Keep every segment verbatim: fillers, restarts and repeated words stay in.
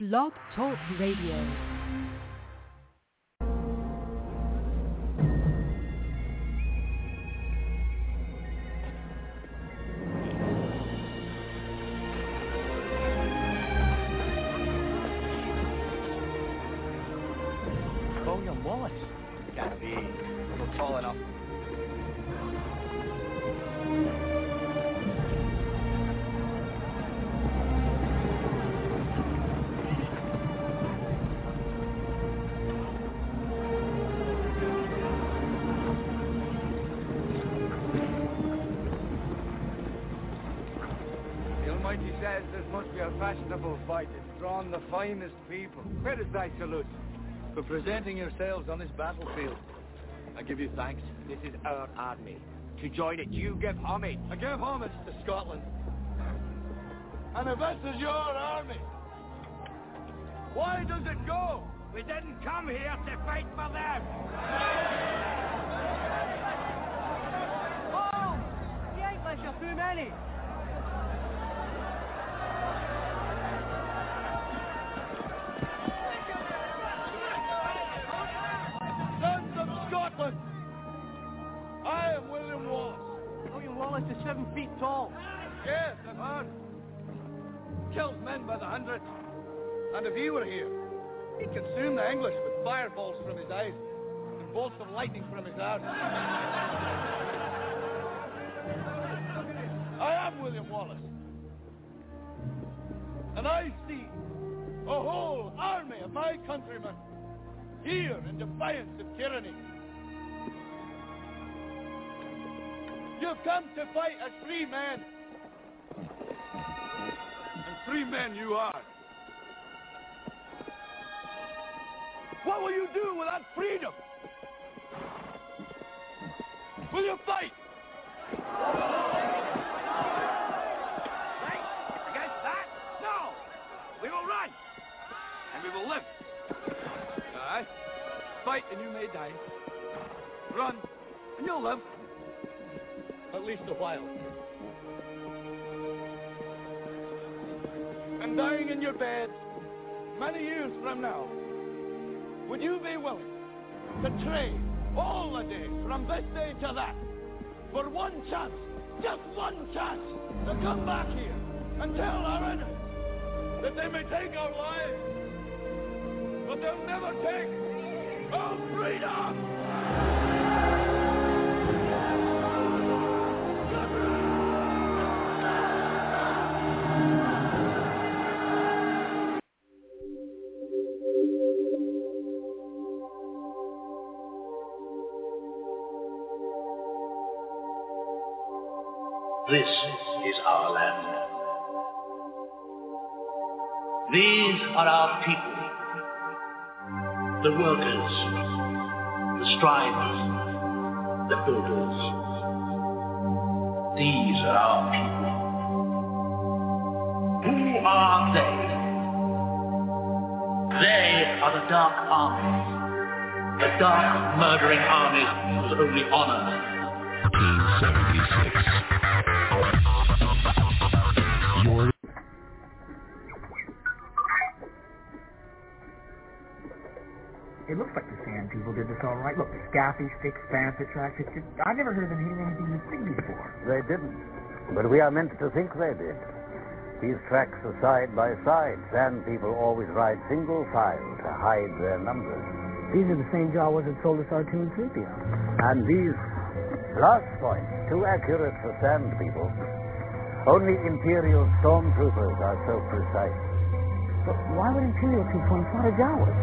Blog Talk Radio. William Wallace? Can't be. Not tall enough. The Almighty says there must be a fashionable fight. It's drawn the finest people. Where is thy salute? For presenting yourselves on this battlefield. I give you thanks. This is our army. To join it, you give homage. I give homage to Scotland. And if this is your army, why does it go? We didn't come here to fight for them. Oh, the English are too many. Sons of Scotland, I am William Wallace. William Wallace is seven feet tall. Yes, I've heard. Kills men by the hundreds. And if he were here, he'd consume the English with fireballs from his eyes and bolts of lightning from his arms. I am William Wallace. And I see a whole army of my countrymen here in defiance of tyranny. You've come to fight as free men. And free men you are. What will you do with that freedom? Will you fight? Fight against that? No! We will run! And we will live. Aye. Fight and you may die. Run and you'll live. At least a while. And dying in your bed many years from now, would you be willing to trade all the days from this day to that for one chance, just one chance, to come back here and tell our enemies that they may take our lives, but they'll never take our freedom? This is our land. These are our people. The workers, the strivers, the builders. These are our people. Who are they? They are the dark armies. The dark murdering armies whose only honor nineteen seventy-six. Your It looks like the Sand People did this all right. Look, the Scaffy sticks, Bantha tracks. It's just, I never heard them hitting anything this big before. They didn't. But we are meant to think they did. These tracks are side by side. Sand People always ride single file to hide their numbers. These are the same Jawas that sold us our two and three P O. And these blast points, too accurate for Sand People. Only Imperial stormtroopers are so precise. But why would Imperial troops want to slaughter Jawas?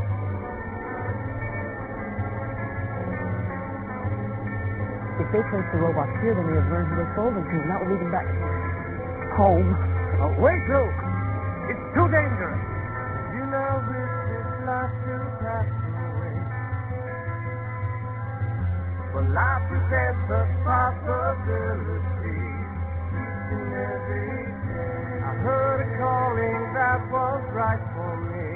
If they place the robots here, then they have learned who they sold them to, and that would lead them back home. Oh, wait, Luke! It's too dangerous! You know this is life to pass away. But life presents a possibility each and every day. I heard a calling that was right for me.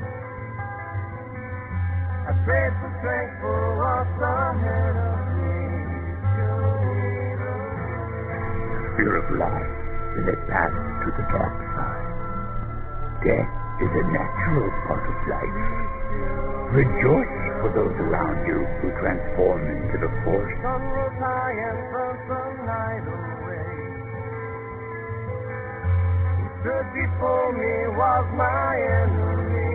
I prayed for strength for what's ahead of me. Spear of life, then they pass to the dark side. Death is a natural part of life. Rejoice for those around you who transform into the force. Sun was high and burnt the night away. Who stood before me was my enemy.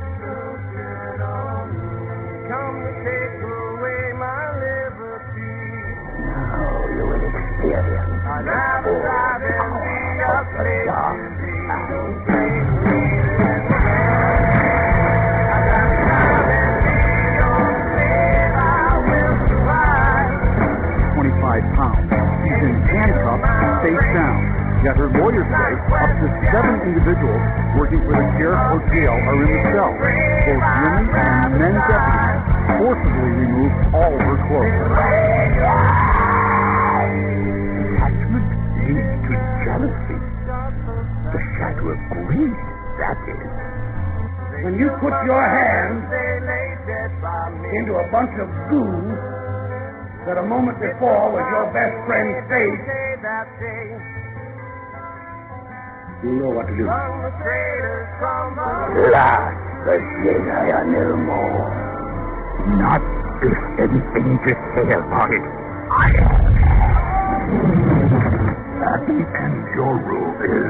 Come to take away my liberty. Now you will experience I'd the rather full die than be a power of the slave dark to thee. side. Don't take me and I'd rather die than be your slave. I will survive. twenty-five pounds. She's in handcuffs, face down. Yet her lawyers say up to seven individuals working for the sheriff or jail are in the cell. Both women and men deputies forcibly removed all her clothes. Attachment leads to jealousy. The shadow of greed, that is. When you put your hand into a bunch of goo that a moment before was your best friend's face, you know what to do. Last, the Jedi are no more. Not if anything to say about it. I am. And your rule is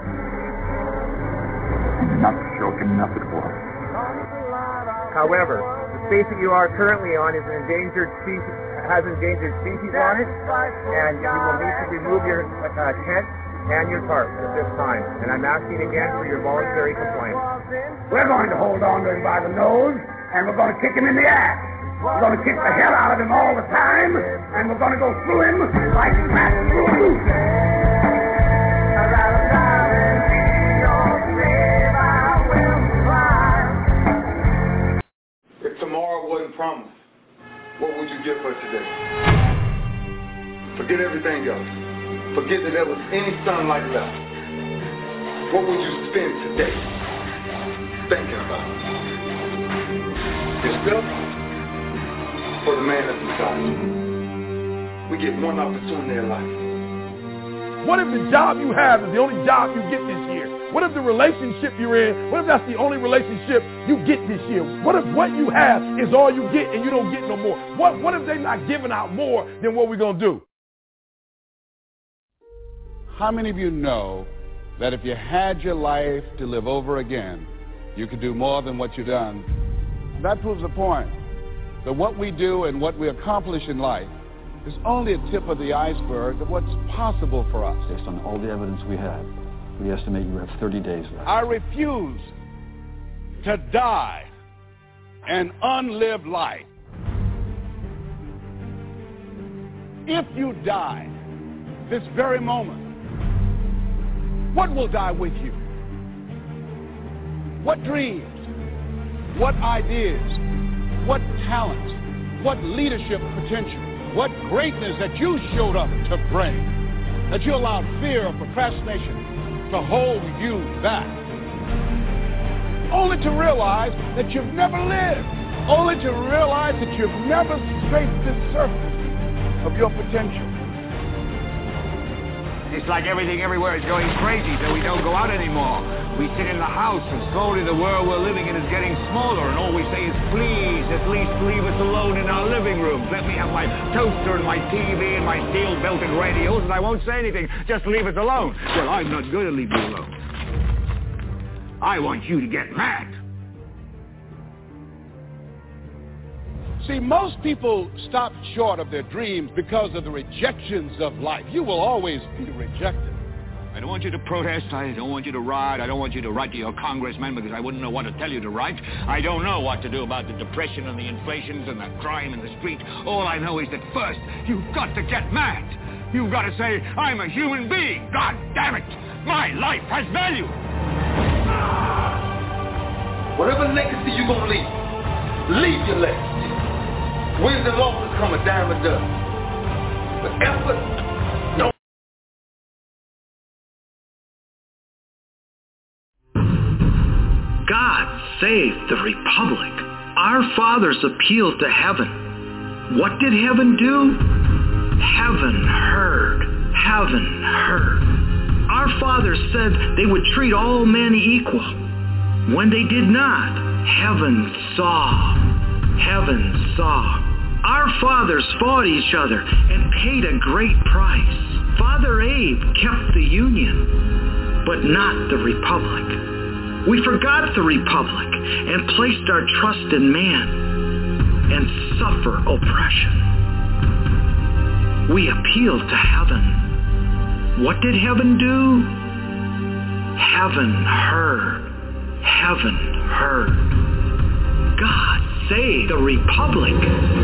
not short enough it was. However, the space that you are currently on is an endangered species, has endangered species on it, and you will need to remove your uh, tent and your tarp at this time. And I'm asking again for your voluntary compliance. We're going to hold on to him by the nose, and we're going to kick him in the ass. We're going to kick the hell out of him all the time, and we're going to go through him like rats through a loop. If tomorrow wasn't promised, what would you give for today? Forget everything else. Forget that there was any sunlight left. What would you spend today thinking about? Yourself or the man that's inside you? We get one opportunity in life. What if the job you have is the only job you get this year? What if the relationship you're in, what if that's the only relationship you get this year? What if what you have is all you get and you don't get no more? What, what if they're not giving out more than what we're going to do? How many of you know that if you had your life to live over again, you could do more than what you've done? That proves the point that what we do and what we accomplish in life is only a tip of the iceberg of what's possible for us. Based on all the evidence we have, we estimate you have thirty days left. I refuse to die an unlived life. If you die this very moment, what will die with you? What dreams? What ideas? What talents? What leadership potential? What greatness that you showed up to bring? That you allowed fear or procrastination to hold you back? Only to realize that you've never lived. Only to realize that you've never scraped the surface of your potential. It's like everything everywhere is going crazy, so we don't go out anymore. We sit in the house, and slowly the world we're living in is getting smaller, and all we say is, please, at least leave us alone in our living rooms. Let me have my toaster and my T V and my steel-belted radios, and I won't say anything. Just leave us alone. Well, I'm not going to leave you alone. I want you to get mad. See, most people stop short of their dreams because of the rejections of life. You will always be rejected. I don't want you to protest. I don't want you to riot. I don't want you to write to your congressman because I wouldn't know what to tell you to write. I don't know what to do about the depression and the inflations and the crime in the street. All I know is that first, you've got to get mad. You've got to say, I'm a human being. God damn it. My life has value. Whatever legacy you're going to leave, leave your legacy. Wins and losses come a dime a dozen. But effort, no. God save the Republic. Our fathers appealed to heaven. What did heaven do? Heaven heard. Heaven heard. Our fathers said they would treat all men equal. When they did not, heaven saw. Heaven saw. Our fathers fought each other and paid a great price. Father Abe kept the Union, but not the Republic. We forgot the Republic and placed our trust in man and suffer oppression. We appealed to heaven. What did heaven do? Heaven heard. Heaven heard. God save the Republic.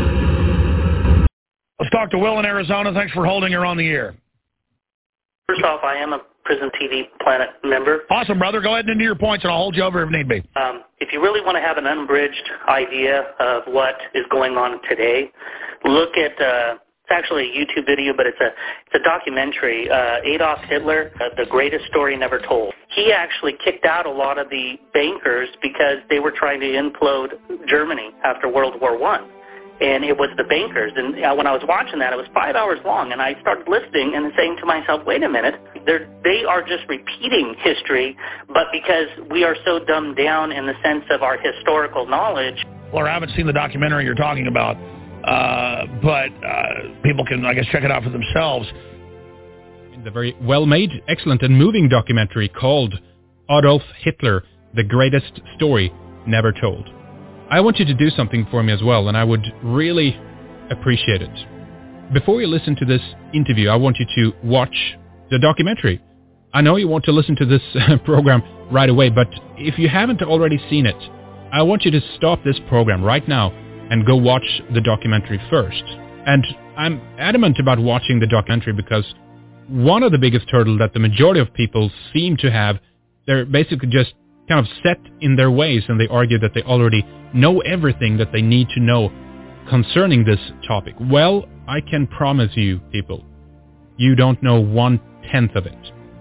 Let's talk to Will in Arizona. Thanks for holding her on the air. First off, I am a Prison T V Planet member. Awesome, brother. Go ahead and into your points, and I'll hold you over if need be. Um, if you really want to have an unbridged idea of what is going on today, look at, uh, it's actually a YouTube video, but it's a it's a documentary, uh, Adolf Hitler, uh, The Greatest Story Never Told. He actually kicked out a lot of the bankers because they were trying to implode Germany after World War One. And it was the bankers. And uh, when I was watching that, it was five hours long, and I started listening and saying to myself, wait a minute, they're, they are just repeating history, but because we are so dumbed down in the sense of our historical knowledge. Well, I haven't seen the documentary you're talking about, uh, but uh, people can, I guess, check it out for themselves. In the very well-made, excellent, and moving documentary called Adolf Hitler, The Greatest Story Never Told. I want you to do something for me as well, and I would really appreciate it. Before you listen to this interview, I want you to watch the documentary. I know you want to listen to this program right away, but if you haven't already seen it, I want you to stop this program right now and go watch the documentary first. And I'm adamant about watching the documentary because one of the biggest hurdles that the majority of people seem to have, they're basically just kind of set in their ways, and they argue that they already know everything that they need to know concerning this topic. Well, I can promise you, people, you don't know one-tenth of it.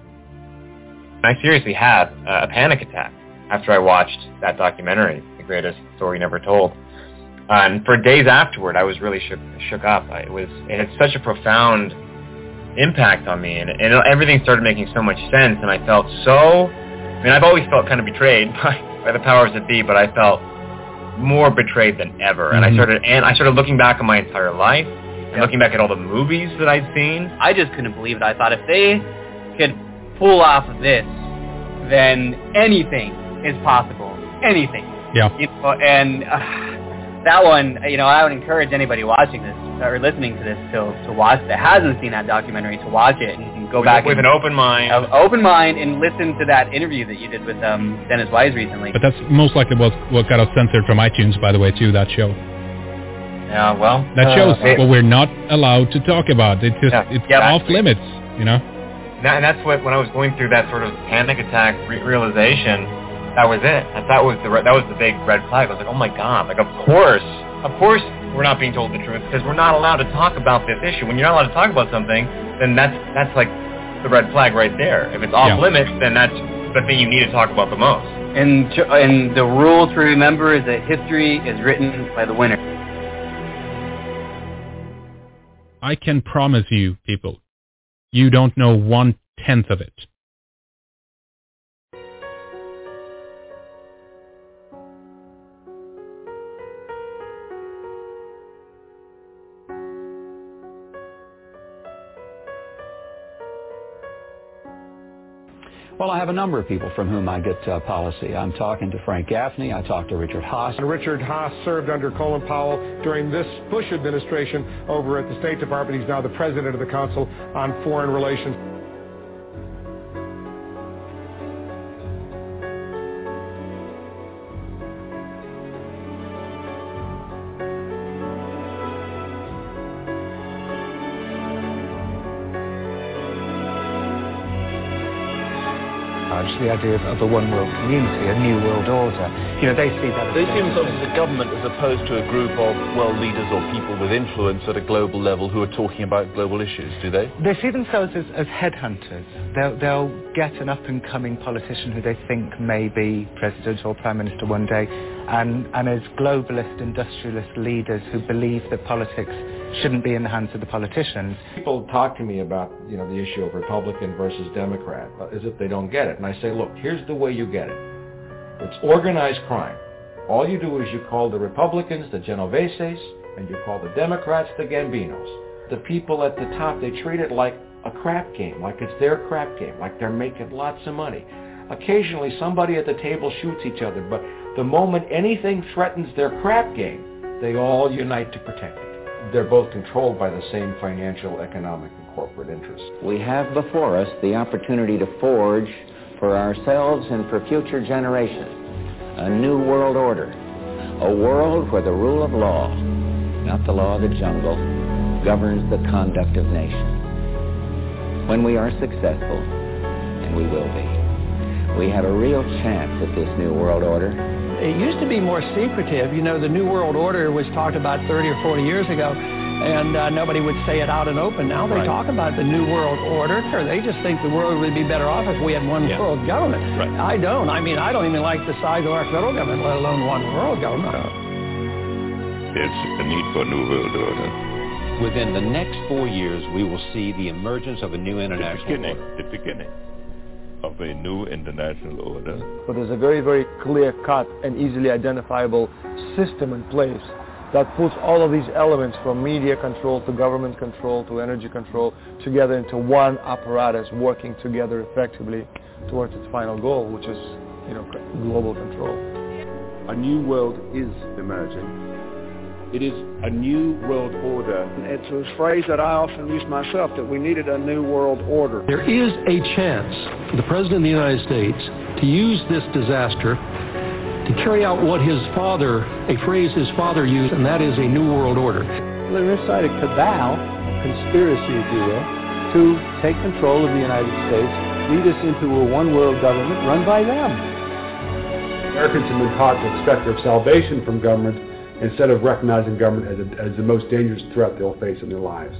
I seriously had uh, a panic attack after I watched that documentary, The Greatest Story Never Told. Uh, and for days afterward, I was really shook, shook up. I, it was it had such a profound impact on me, and, and everything started making so much sense, and I felt so... I mean, I've always felt kind of betrayed by, by the powers that be, but I felt more betrayed than ever. And mm-hmm. I started and I started looking back on my entire life and yep. looking back at all the movies that I'd seen. I just couldn't believe it. I thought if they could pull off this, then anything is possible. Anything. Yeah. You know, and uh, that one, you know, I would encourage anybody watching this or listening to this to to watch that hasn't seen that documentary to watch it and go with, back with and, an open mind, an open mind, and listen to that interview that you did with um, Dennis Wise recently. But that's most likely what what got us censored from iTunes, by the way, too. That show. Yeah, well, that shows uh, it, what we're not allowed to talk about. It's just yeah, it's yeah, off limits, you know. That, and that's what when I was going through that sort of panic attack re- realization, that was it. That, that was the that was the big red flag. I was like, oh my god, like of course, of course. We're not being told the truth because we're not allowed to talk about this issue. When you're not allowed to talk about something, then that's that's like the red flag right there. If it's off yeah. limits, then that's the thing you need to talk about the most. And and the rule to remember is that history is written by the winner. I can promise you, people, you don't know one-tenth of it. Well, I have a number of people from whom I get uh, policy. I'm talking to Frank Gaffney. I talked to Richard Haass. And Richard Haass served under Colin Powell during this Bush administration over at the State Department. He's now the president of the Council on Foreign Relations. The idea of, of a one-world community, a new world order. You know, they see that as... They see themselves as a government as opposed to a group of world leaders or people with influence at a global level who are talking about global issues, do they? They see themselves as, as headhunters. They'll, they'll get an up-and-coming politician who they think may be president or prime minister one day, and, and as globalist, industrialist leaders who believe that politics shouldn't be in the hands of the politicians. People talk to me about, you know, the issue of Republican versus Democrat, as if they don't get it. And I say, look, here's the way you get it. It's organized crime. All you do is you call the Republicans the Genoveses, and you call the Democrats the Gambinos. The people at the top, they treat it like a crap game, like it's their crap game, like they're making lots of money. Occasionally somebody at the table shoots each other, but the moment anything threatens their crap game, they all unite to protect it. They're both controlled by the same financial, economic, and corporate interests. We have before us the opportunity to forge for ourselves and for future generations a new world order, a world where the rule of law, not the law of the jungle, governs the conduct of nations. When we are successful, and we will be, we have a real chance at this new world order. It used to be more secretive. You know, the New World Order was talked about thirty or forty years ago, and uh, nobody would say it out and open. Now they right. talk about the New World Order, or they just think the world would be better off if we had one yeah. world government. Right. I don't. I mean, I don't even like the size of our federal government, let alone one world government. There's a need for a New World Order. Within the next four years, we will see the emergence of a new international the beginning, order. The beginning of a new international order. But there's a very, very clear-cut and easily identifiable system in place that puts all of these elements from media control to government control to energy control together into one apparatus working together effectively towards its final goal, which is, you know, global control. A new world is emerging. It is a new world order. It's a phrase that I often use myself, that we needed a new world order. There is a chance for the President of the United States to use this disaster to carry out what his father, a phrase his father used, and that is a new world order. They're inside a cabal, conspiracy if you will, to take control of the United States, lead us into a one-world government run by them. Americans have been taught to expect their salvation from government instead of recognizing government as, a, as the most dangerous threat they'll face in their lives.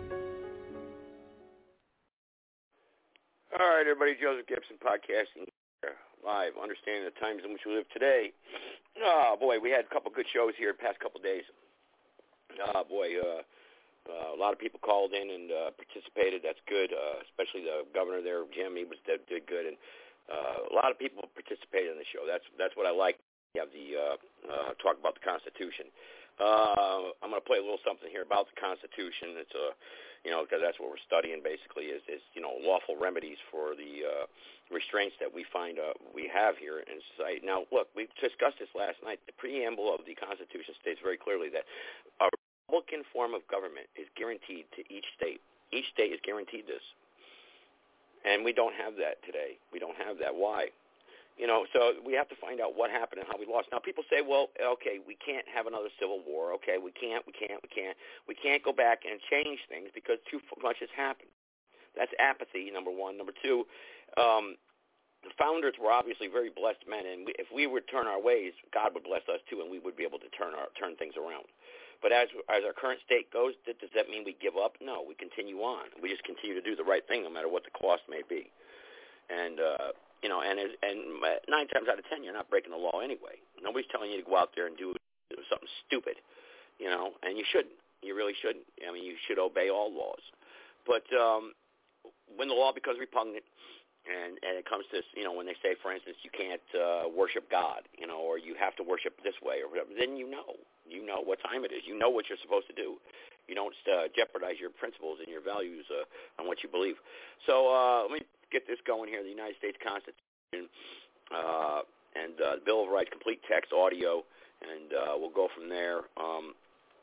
All right, everybody, Joseph Gibson podcasting live, understanding the times in which we live today. Oh, boy, we had a couple good shows here the past couple days. Oh, boy, uh, uh, a lot of people called in and uh, participated. That's good, uh, especially the governor there, Jim. He was did, did good, and uh, a lot of people participated in the show. That's that's what I like. You have the uh, uh, talk about the Constitution. Uh, I'm going to play a little something here about the Constitution. It's a, you know, because that's what we're studying basically is, is you know, lawful remedies for the uh, restraints that we find uh, we have here in society. Now, look, we discussed this last night. The preamble of the Constitution states very clearly that a Republican form of government is guaranteed to each state. Each state is guaranteed this, and we don't have that today. We don't have that. Why? You know, so we have to find out what happened and how we lost. Now, people say, well, okay, we can't have another civil war. Okay, we can't, we can't, we can't. We can't go back and change things because too much has happened. That's apathy, number one. Number two, um, the founders were obviously very blessed men, and we, if we would turn our ways, God would bless us too, and we would be able to turn our turn things around. But as as our current state goes, does that mean we give up? No, we continue on. We just continue to do the right thing no matter what the cost may be. And, uh, you know, and and nine times out of ten, you're not breaking the law anyway. Nobody's telling you to go out there and do something stupid, you know, and you shouldn't. You really shouldn't. I mean, you should obey all laws. But um, when the law becomes repugnant, and, and it comes to, you know, when they say, for instance, you can't uh, worship God, you know, or you have to worship this way or whatever, then you know. You know what time it is. You know what you're supposed to do. You don't uh, jeopardize your principles and your values uh, on what you believe. So uh, let me get this going here. The United States Constitution uh, and uh, the Bill of Rights, complete text, audio, and uh, we'll go from there. Um,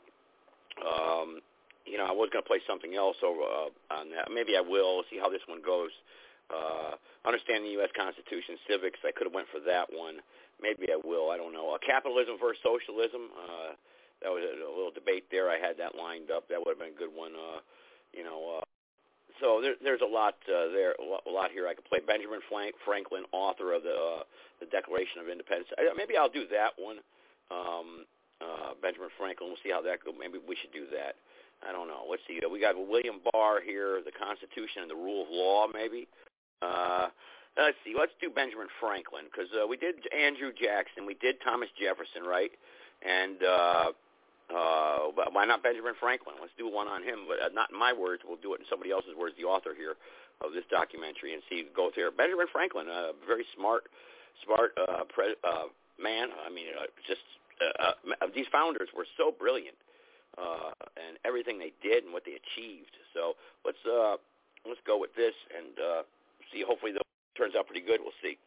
um, you know, I was going to play something else over uh, on that. Maybe I will. See how this one goes. Uh, understanding the U S Constitution, civics. I could have went for that one. Maybe I will. I don't know. Uh, capitalism versus socialism. Uh, that was a, a little debate there. I had that lined up. That would have been a good one. Uh, you know. Uh, So there, there's a lot uh, there, a lot here I could play. Benjamin Franklin, author of the uh, the Declaration of Independence. Maybe I'll do that one. Um, uh, Benjamin Franklin. We'll see how that goes. Maybe we should do that. I don't know. Let's see. We got William Barr here, the Constitution and the Rule of Law. Maybe. Uh, let's see. Let's do Benjamin Franklin because uh, we did Andrew Jackson. We did Thomas Jefferson, right? And uh, Uh, why not Benjamin Franklin? Let's do one on him, but uh, not in my words. We'll do it in somebody else's words, the author here of this documentary, and see, go there. Benjamin Franklin, a very smart, smart uh, pre- uh, man. I mean, uh, just uh, uh, these founders were so brilliant, uh, and everything they did and what they achieved. So let's uh, let's go with this and uh, see. Hopefully, it turns out pretty good. We'll see.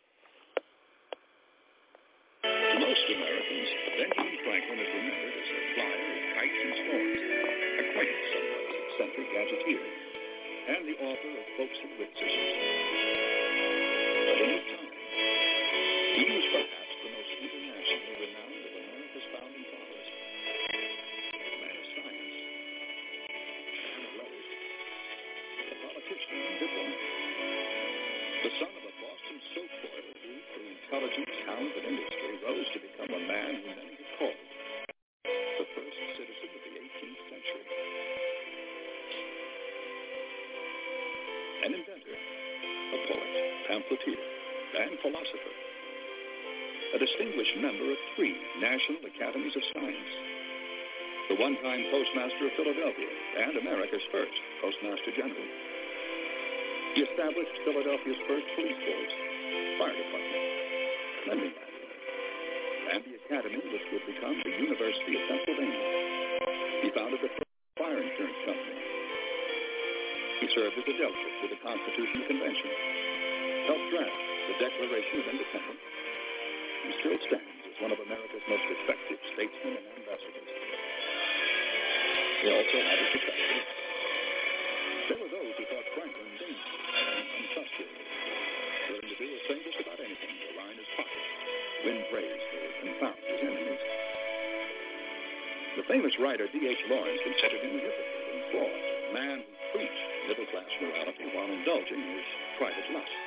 To most Americans, Benjamin Franklin is remembered as a flyer of kites and storms, a quite somewhat eccentric gadgeteer, and the author of Folks and Witticisms. But in his time, he was perhaps the most internationally renowned of America's founding fathers. A man of science, a man of letters, a politician and diplomat, the son of a Boston soap boiler who, through intelligence, talent, and industry, rose to become a man who many have called the first citizen of the eighteenth century. An inventor, a poet, pamphleteer, and philosopher. A distinguished member of three National Academies of Science. The one-time Postmaster of Philadelphia and America's first Postmaster General. He established Philadelphia's first police force, fire department, lending library, and the academy which would become the University of Pennsylvania. He founded the first fire insurance company. He served as a delegate to the Constitutional Convention, helped draft the Declaration of Independence, and still stands as one of America's most effective statesmen and ambassadors. He also had his detractors. There were those who thought Franklin dangerous and untrustworthy, willing to do or say just about anything to line his pockets, win praise, or confound his enemies. The famous writer D H Lawrence considered him a hypocrite and fraud, a man who preached middle-class morality while indulging his private lusts.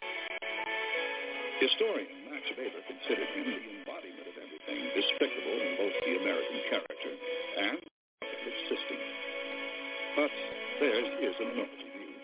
Historian Max Weber considered him the embodiment of everything despicable in both the American character and its system. But theirs is a minority view.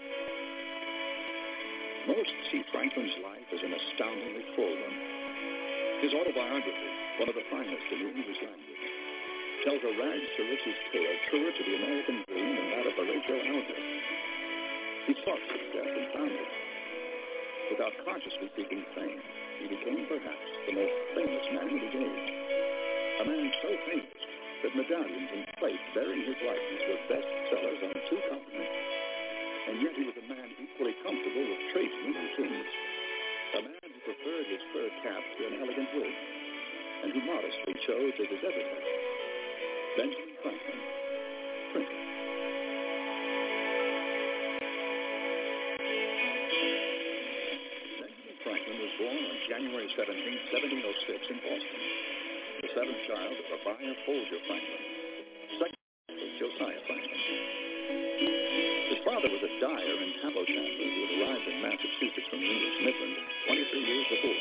Most see Franklin's life as an astoundingly full one. His autobiography, one of the finest in the English language, tells a rags-to-riches tale truer to the American dream than that of Horatio Alger. He sought success and found it. Without consciously seeking fame, he became perhaps the most famous man of his age. A man so famous that medallions and plates bearing his likeness were bestsellers on two continents. And yet he was a man equally comfortable with tradesmen and kings. A man who preferred his fur cap to an elegant wig, and who modestly chose as his epitaph Benjamin Franklin, printer. Benjamin Franklin was born on January seventeenth, seventeen oh six in Boston, the seventh child of Abiah Folger Franklin, second of Josiah Franklin. His father was a dyer and tallow chandler who had arrived in Massachusetts from the English Midlands twenty-three years before.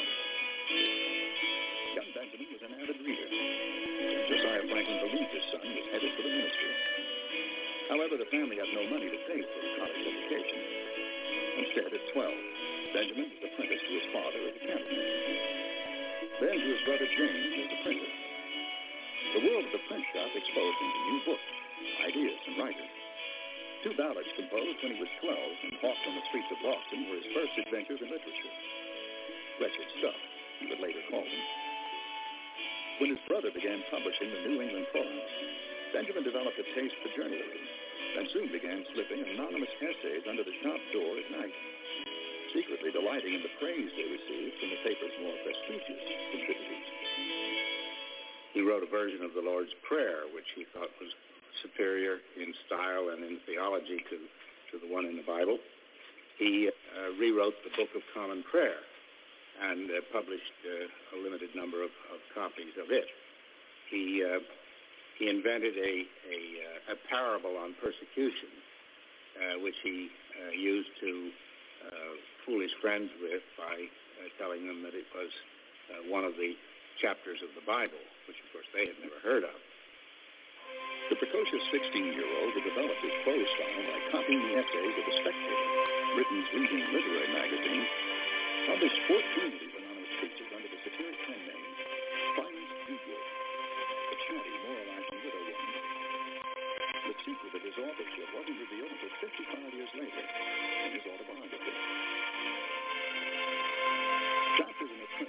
Young Benjamin was an avid reader. Josiah Franklin believed his son was headed for the ministry. However, the family had no money to pay for a college education. Instead, at twelve, Benjamin was apprenticed to his father as a cabinet. Then to his brother James as a printer. The world of the print shop exposed him to new books, ideas, and writers. Two ballads composed when he was twelve and hawked on the streets of Boston were his first adventures in literature. Wretched stuff, he would later call them. When his brother began publishing the New England Poems, Benjamin developed a taste for journalism and soon began slipping anonymous essays under the shop door at night, secretly delighting in the praise they received from the paper's more prestigious contributors. He wrote a version of the Lord's Prayer, which he thought was superior in style and in theology to, to the one in the Bible. He uh, rewrote the Book of Common Prayer and uh, published uh, a limited number of, of copies of it. He uh, he invented a, a, uh, a parable on persecution, uh, which he uh, used to uh, fool his friends with by uh, telling them that it was uh, one of the chapters of the Bible, which of course they had never heard of. The precocious sixteen-year-old had developed his prose style by copying the essays of The Spectator, Britain's leading literary magazine, published fourteen of these anonymous pieces under the satiric pen name Finance Do Good, a chatty, moralizing widow woman. The secret of his authorship wasn't revealed until fifty-five years later in his autobiography. Chapters in a print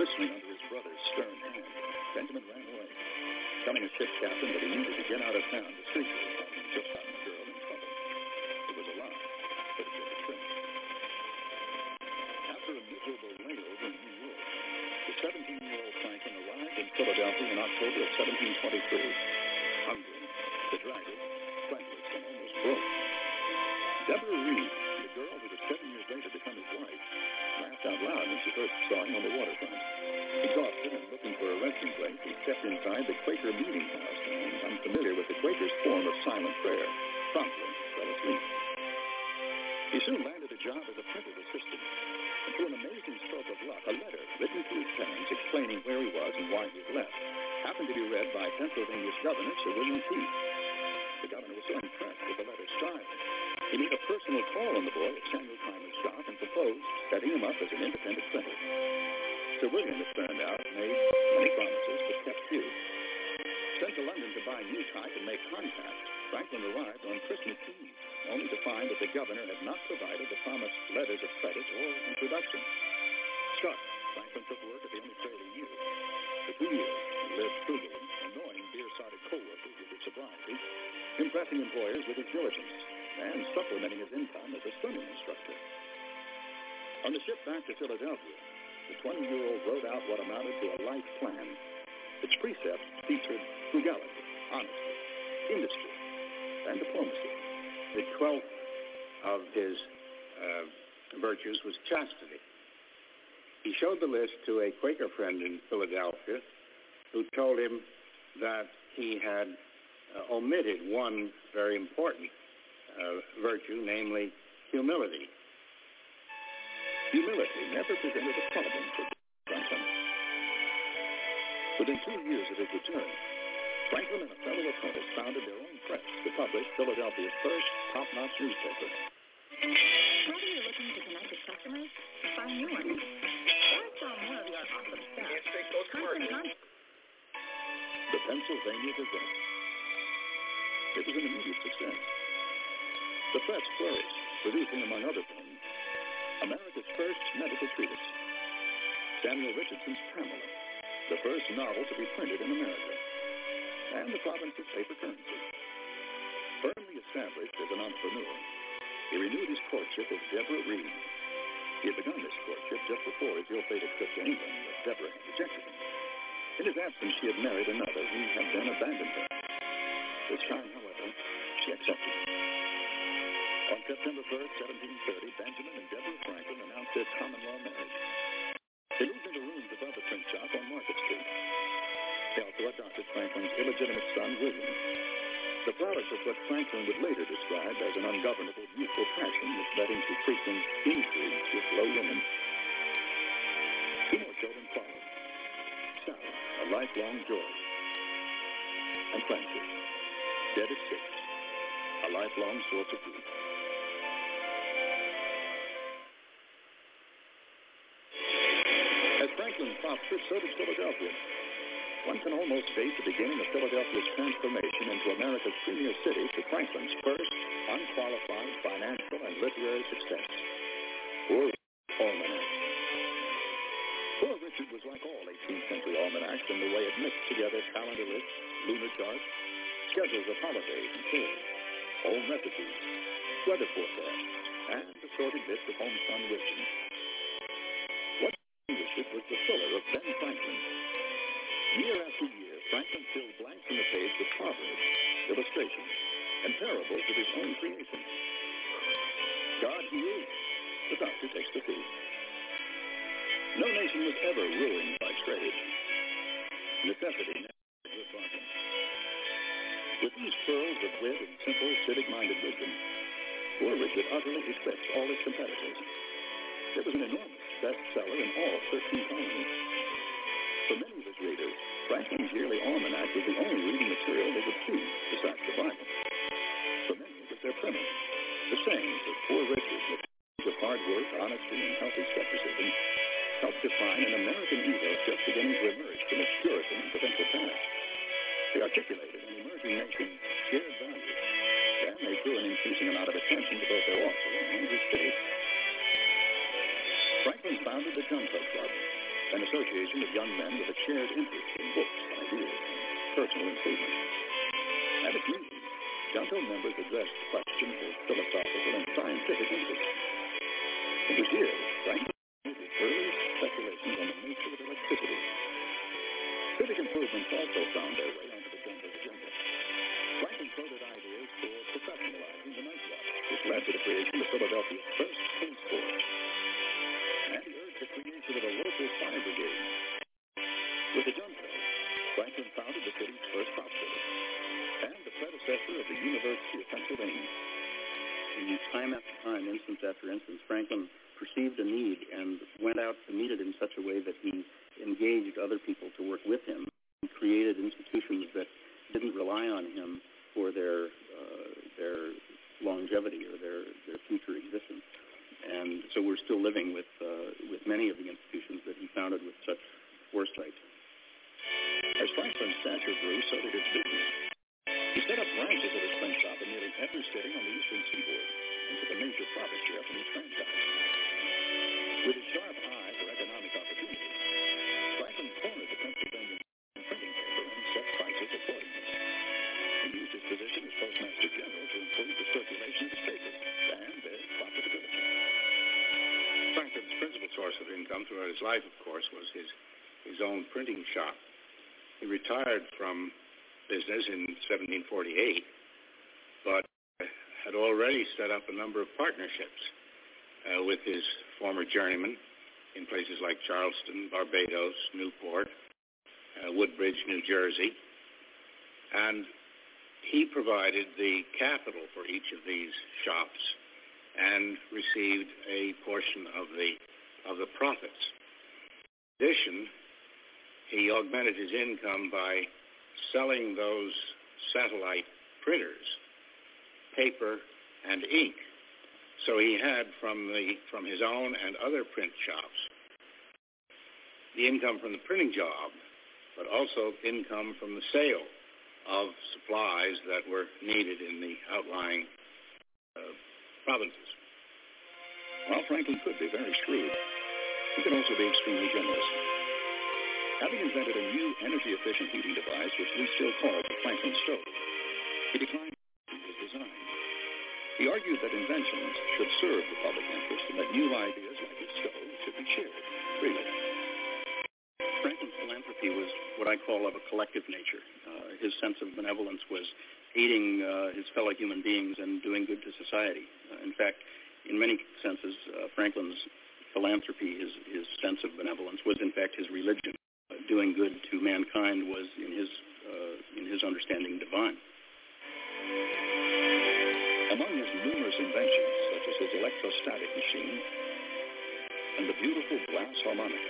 glistening under his brother's stern hand, Benjamin ran away, telling his ship's captain that he needed to get out of town to see her, having just gotten the girl in trouble. It was a lie, but it was a trick. After a miserable layover in New York, the seventeen-year-old Franklin arrived in Philadelphia in October of seventeen twenty-three, hungry, bedraggled, friendless, and almost broke. Deborah Reed, the girl who would seven years later become his wife, laughed out loud when she first saw him on the waterfront. Exhausted and looking for a resting place, he stepped inside the Quaker meeting house and, unfamiliar with the Quakers' form of silent prayer, promptly fell asleep. He soon landed a job as a printer's assistant, and through an amazing stroke of luck, a letter written to his parents explaining where he was and why he had left happened to be read by Pennsylvania's governor, Sir William Keith. The governor was so impressed with the letter's style, he made a personal call on the boy at Samuel Clymer's shop and proposed setting him up as an independent printer. Sir William, it turned out, made many promises but kept few. Sent to London to buy new type and make contact, Franklin arrived on Christmas Eve, only to find that the governor had not provided the promised letters of credit or introduction. Struck, Franklin took work at the only trade he knew. For two years, he lived frugally, annoying beer-sided co-workers with his sobriety, impressing employers with his diligence, and supplementing his income as a swimming instructor. On the ship back to Philadelphia, the twenty-year-old wrote out what amounted to a life plan. Its precepts featured frugality, honesty, industry, and diplomacy. The twelfth of his uh, virtues was chastity. He showed the list to a Quaker friend in Philadelphia who told him that he had uh, omitted one very important uh, virtue, namely humility. Humility never presented a problem for Franklin. Within two years of his return, Franklin and a fellow apprentice founded their own press to publish Philadelphia's first top-notch newspaper. Whether you're looking to connect with customers, find new ones, or sell more of your awesome stuff, constant contact. The Pennsylvania Gazette. It was an immediate success. The press flourished, producing, among other things, America's first medical treatise, Samuel Richardson's Pamela, the first novel to be printed in America, and the province's paper currency. Firmly established as an entrepreneur, he renewed his courtship of Deborah Reed. He had begun this courtship just before his ill-fated trip to England, but Deborah had rejected him. In his absence, she had married another who had then abandoned her. This time, however, she accepted him. On September first, seventeen thirty, Benjamin and Deborah Franklin announced their common-law marriage. They moved into rooms above the print shop on Market Street. They also adopted Franklin's illegitimate son, William, the product of what Franklin would later describe as an ungovernable youthful passion which led him to frequent intrigues with low women. Two more children followed. Sarah, a lifelong joy, and Francis, dead at six, a lifelong source of grief. As Franklin prospered, so did Philadelphia. One can almost date the beginning of Philadelphia's transformation into America's premier city to Franklin's first unqualified financial and literary success. Poor Almanac. Poor Richard was like all eighteenth century almanacs in the way it mixed together calendar lists, lunar charts, schedules of holidays and tours, home recipes, weather forecasts, and assorted bits of homespun wisdom. What distinguished it was the filler of Ben Franklin. Year after year, Franklin filled blanks in the page with proverbs, illustrations, and parables of his own creation. God heals, the doctor takes the fee. No nation was ever ruined by trade. Necessity never had a good bargain. With these pearls of wit and simple, civic-minded wisdom, poor Richard utterly eclipsed all his competitors. It was an enormous bestseller in all thirteen colonies. For many of his readers, Franklin's yearly almanac was the only reading material they would choose besides the Bible. For many, it was their primer. The sayings of Poor Richard, with of hard work, honesty, and healthy skepticism, helped define an American ethos just beginning to emerge from its Puritan and provincial past. They articulated an emerging nation's shared values, and they drew an increasing amount of attention to both their author and his state. Franklin founded the Junto Club, an association of young men with a shared interest in books, ideas, and personal improvement. At its meeting, Junto members addressed questions of philosophical and scientific interest. It was here Franklin made his earliest speculations on the nature of electricity. Civic improvements also found their way onto the Junto's agenda. Franklin floated ideas for professionalizing the night watch, which led to the creation of Philadelphia's first police force. And he urged the creation of a local fire brigade. With the Junto, Franklin founded the city's first hospital and the predecessor of the University of Pennsylvania. And time after time, instance after instance, Franklin perceived a need and went out to meet it in such a way that he engaged other people to work with him and created institutions that didn't rely on him for their uh, their longevity or their, their future existence. And so we're still living with uh, with many of the institutions that he founded with such foresight. As Franklin's stature grew, so did his business. He set up branches of his print shop in nearly every city on the eastern seaboard and took a major profit share from each franchise. With his sharp eye for economic opportunity, Franklin cornered the Pennsylvania printing paper and set prices accordingly. He used his position as Postmaster General to improve the circulation of his papers and their profitability. Franklin's principal source of income throughout his life, of course, was his, his own printing shop. He retired from business in seventeen forty-eight, but had already set up a number of partnerships uh, with his former journeyman in places like Charleston, Barbados, Newport, uh, Woodbridge, New Jersey, and he provided the capital for each of these shops and received a portion of the of the profits. In addition, he augmented his income by selling those satellite printers paper and ink. So he had from the from his own and other print shops the income from the printing job, but also income from the sale of supplies that were needed in the outlying uh, provinces. While Franklin could be very shrewd, he could also be extremely generous. Having invented a new energy-efficient heating device, which we still call the Franklin stove, he declined his design. He argued that inventions should serve the public interest and that new ideas like his stove should be shared freely. Franklin's philanthropy was what I call of a collective nature. Uh, his sense of benevolence was aiding uh, his fellow human beings and doing good to society. Uh, in fact, in many senses, uh, Franklin's philanthropy, his, his sense of benevolence, was in fact his religion. Uh, doing good to mankind was, in his uh, in his understanding, divine. Among his numerous inventions, such as his electrostatic machine and the beautiful glass harmonica,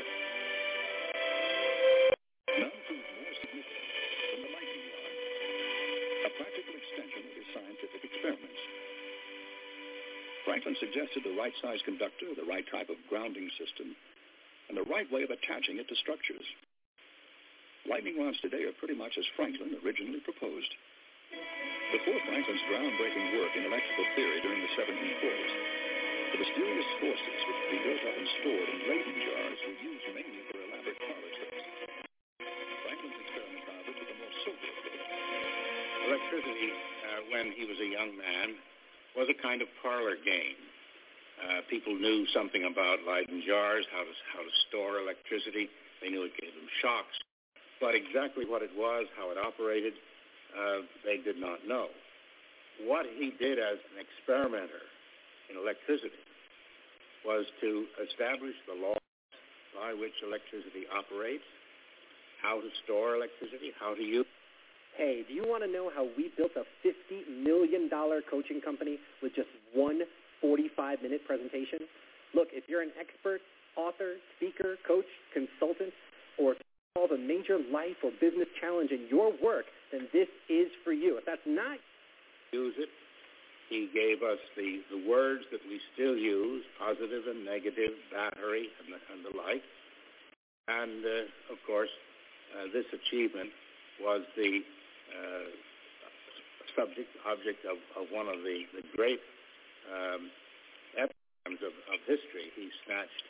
none proved more significant than the lightning rod, a practical extension of his scientific experiments. Franklin suggested the right size conductor, the right type of grounding system, and the right way of attaching it to structures. Lightning rods today are pretty much as Franklin originally proposed. Before Franklin's groundbreaking work in electrical theory during the seventeen forties, the mysterious forces which could be built up and stored in Leyden jars were used mainly for elaborate parlor tricks. Franklin's experiment, however, took a more sober approach. Electricity, uh, when he was a young man, was a kind of parlor game. Uh, people knew something about Leyden jars, how to, how to store electricity. They knew it gave them shocks. But exactly what it was, how it operated, uh, they did not know. What he did as an experimenter in electricity was to establish the laws by which electricity operates, how to store electricity, how to use it. Hey, do you want to know how we built a fifty million dollars coaching company with just one forty-five minute presentation? Look, if you're an expert, author, speaker, coach, consultant, or solve a major life or business challenge in your work, then this is for you. If that's not... Use it. He gave us the, the words that we still use, positive and negative, battery, and the, and the like. And, uh, of course, uh, this achievement was the uh, subject, object of, of one of the, the great um, epigrams of, of history. He snatched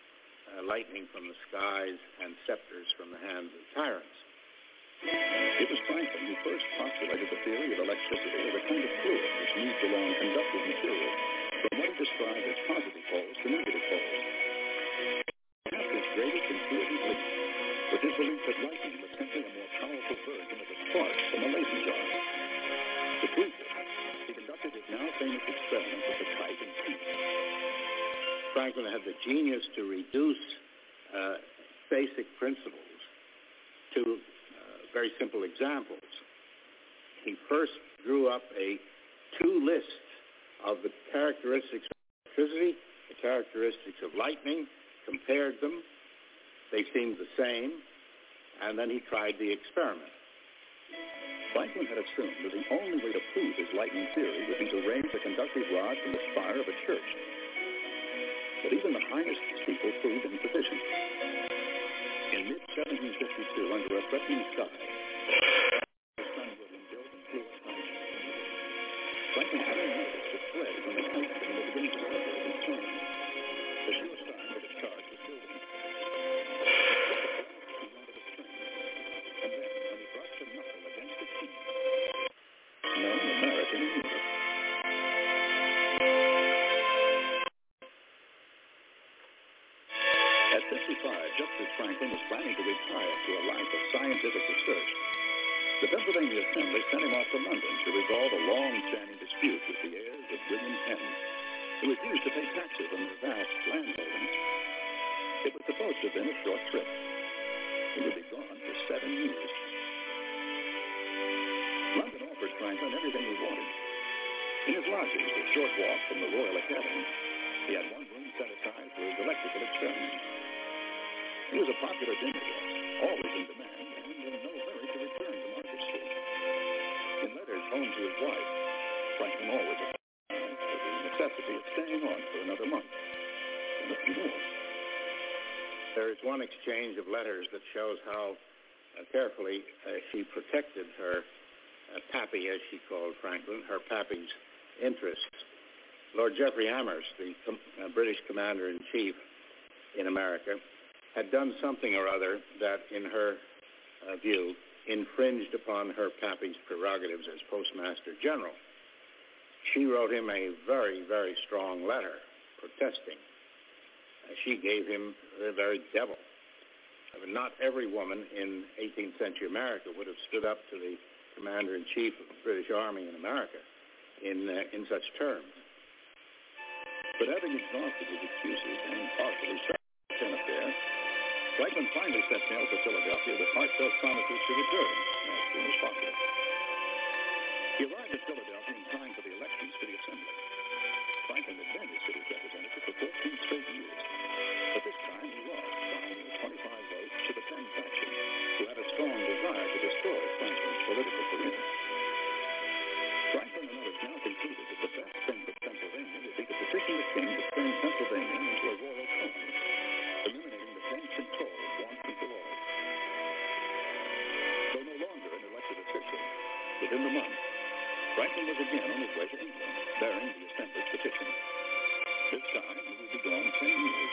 uh, lightning from the skies and scepters from the hands of tyrants. It was Franklin who first postulated the theory of electricity as a kind of fluid which moves along conductive material from what he described as positive poles to negative poles. Perhaps his greatest intuitive leap was his belief that lightning was simply a more powerful version of a spark from a mason jar. To prove this, he conducted his now famous experiment with the kite and heat. Franklin had the genius to reduce uh, basic principles to very simple examples. He first drew up a two lists of the characteristics of electricity, the characteristics of lightning, compared them. They seemed the same, and then he tried the experiment. Franklin had assumed that the only way to prove his lightning theory would be to raise a conductive rod from the spire of a church. But even the highest people proved insufficient. In mid seventeen fifty-two, under a threatening sky, his son William built and flew a kite. Franklin hadn't noticed the thread from the kite string that began to separate and turn. The sure sign that its charge was building. He wanted a string, and then, when he brushed a knuckle against the key, no American music. At fifty-five, just as Franklin was planning to retire to a life of scientific research, the Pennsylvania Assembly sent him off to London to resolve a long-standing dispute with the heirs of William Penn, who refused to pay taxes on their vast landholdings. It was supposed to have been a short trip. He would be gone for seven years. London offered Franklin everything he wanted. In his lodgings, a short walk from the Royal Academy, he had one room set aside for his electrical experiments. He was a popular dinner guest, always in demand, and in no hurry to return to Market Street. In letters home to his wife, Franklin always apologized for the necessity of staying on for another month, and a few more. There is one exchange of letters that shows how uh, carefully uh, she protected her uh, pappy, as she called Franklin, her pappy's interests. Lord Jeffrey Amherst, the com- uh, British commander-in-chief in America, had done something or other that, in her uh, view, infringed upon her pappy's prerogatives as Postmaster General. She wrote him a very, very strong letter protesting. Uh, she gave him the very devil. I mean, not every woman in eighteenth century America would have stood up to the commander-in-chief of the British Army in America in, uh, in such terms. But having exhausted his excuses and partially settled the affair, Franklin finally set sail for Philadelphia with heartfelt promises to return as soon as possible. He arrived at Philadelphia in time for the elections to the Assembly. Franklin had been his city's representative for fourteen straight years, but this time he lost by twenty-five votes to the Penn faction, who had a strong desire to destroy Franklin's political career. Franklin and others now concluded that the best thing for Pennsylvania would be to petition the king to turn Pennsylvania into a royal colony, eliminating the Penn's control once and for all. Though no longer an elected official, within the month, Franklin was again on his way to England, bearing the Assembly's petition. This time, he would be gone ten years.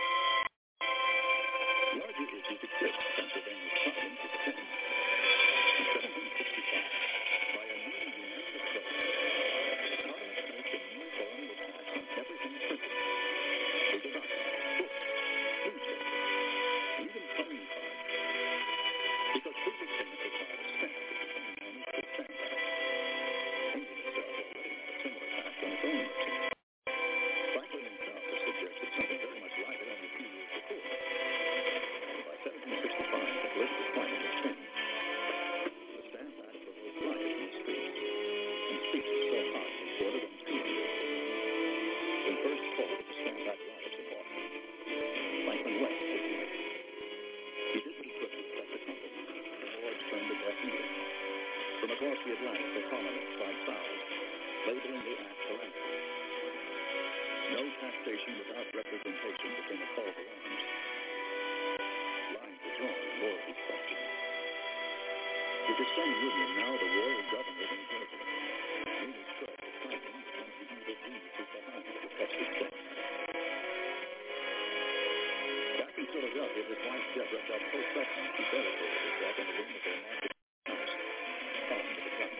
Larger issues exist in Pennsylvania's problems with the Penn. In seventeen sixty-five, by a new unanimous vote, Parliament placed a new colonial tax on everything printed. Legal documents, books, newspapers, even playing cards. Because previous payment required a stamp, it became known as the stamp tax. England itself already had a similar tax on its own merchants. Franklin himself had suggested something very much like it only a few years before. And by seventeen sixty-five, the political climate had changed. The Stamp Act provoked riots in the streets, and speeches so hot reported on street news. When first told of the Stamp Act riots in Boston, Franklin wept openly. He did what he could to protect the company. The Lords turned a deaf ear. From across the Atlantic, the colonists cried foul, labeling the act tyrannical. No taxation without representation became a false alarms. Lines were drawn and loyalty questioned. With his son William now the royal governor in Georgia, he was struck with Franklin and the evil geniuses behind the Texas Stamp. Back in Philadelphia, shows up with his wife Deborah felt so threatened he barricaded himself in the room of their massive house, calling to the government.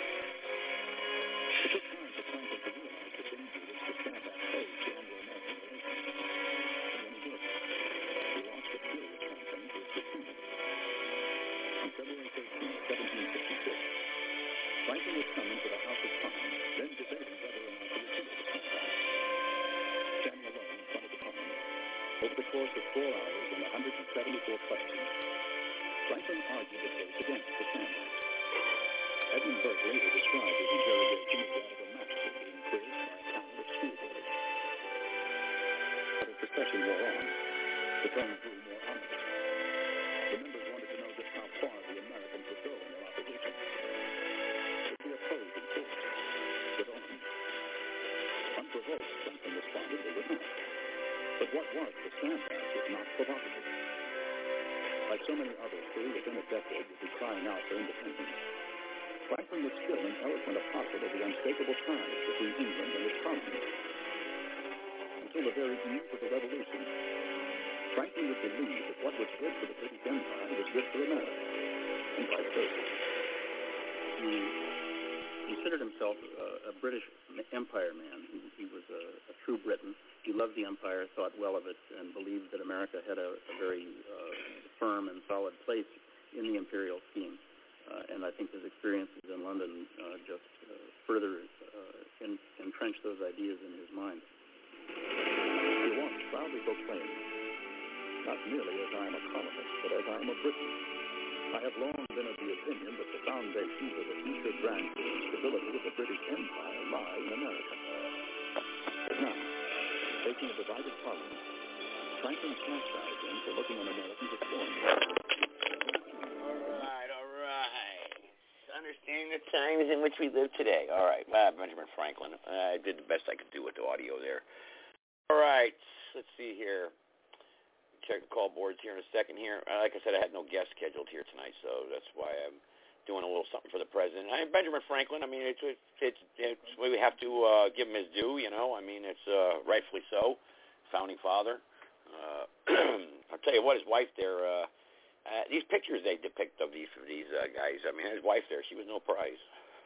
It took time for Franklin to realize the danger which the Sabbath posed to Anglo-American relations. And when he did, he launched a furious campaign for its repeal. On February thirteenth, seventeen sixty-six, Franklin was summoned to the House of Commons, then debating whether or not to repeal the Sabbath. Standing alone in front of the Commons, over the course of four hours and one hundred seventy-four questions, Franklin argued the case against the Sabbath. Edmund Burke later described his interrogation as that of a master being quizzed by a panel of schoolboys. But as the session wore on, the tone grew more ominous. The members wanted to know just how far the Americans would go in their opposition. Would they oppose in force, with arms? Unprovoked, Franklin responded they would not. But what was the Sabbath if not provocative? Like so many others who, within a decade, would be crying out for independence, Franklin was still an eloquent apostle of the unshakable ties between England and its colonies. Until the very eve of the Revolution, Franklin would believe that what was good for the British Empire was good for America, and vice versa. He considered himself a, a British Empire man. He, he was a, a true Briton. He loved the empire, thought well of it, and believed that America had a, a very uh, firm and solid place in the imperial scheme. Uh, and I think his experiences in London uh, just uh, further uh, en- entrenched those ideas in his mind. He once proudly proclaimed, not merely as I am a colonist, but as I am a Briton. I have long been of the opinion that the foundations of the future grandeur and stability of the British Empire lie in America. But now, taking a divided parliament, Franklin chastised him for looking on Americans as foreigners. Understanding the times in which we live today. All right, uh, Benjamin Franklin. I did the best I could do with the audio there. All right, let's see here. Check the call boards here in a second here. Uh, like I said, I had no guest scheduled here tonight, so that's why I'm doing a little something for the president. I mean, Benjamin Franklin, I mean, it's, it's, it's, it's we have to uh, give him his due, you know. I mean, it's uh, rightfully so. Founding father. Uh, I'll tell you what, his wife there, uh, Uh, these pictures they depict of these of these uh, guys, I mean, his wife there, she was no prize.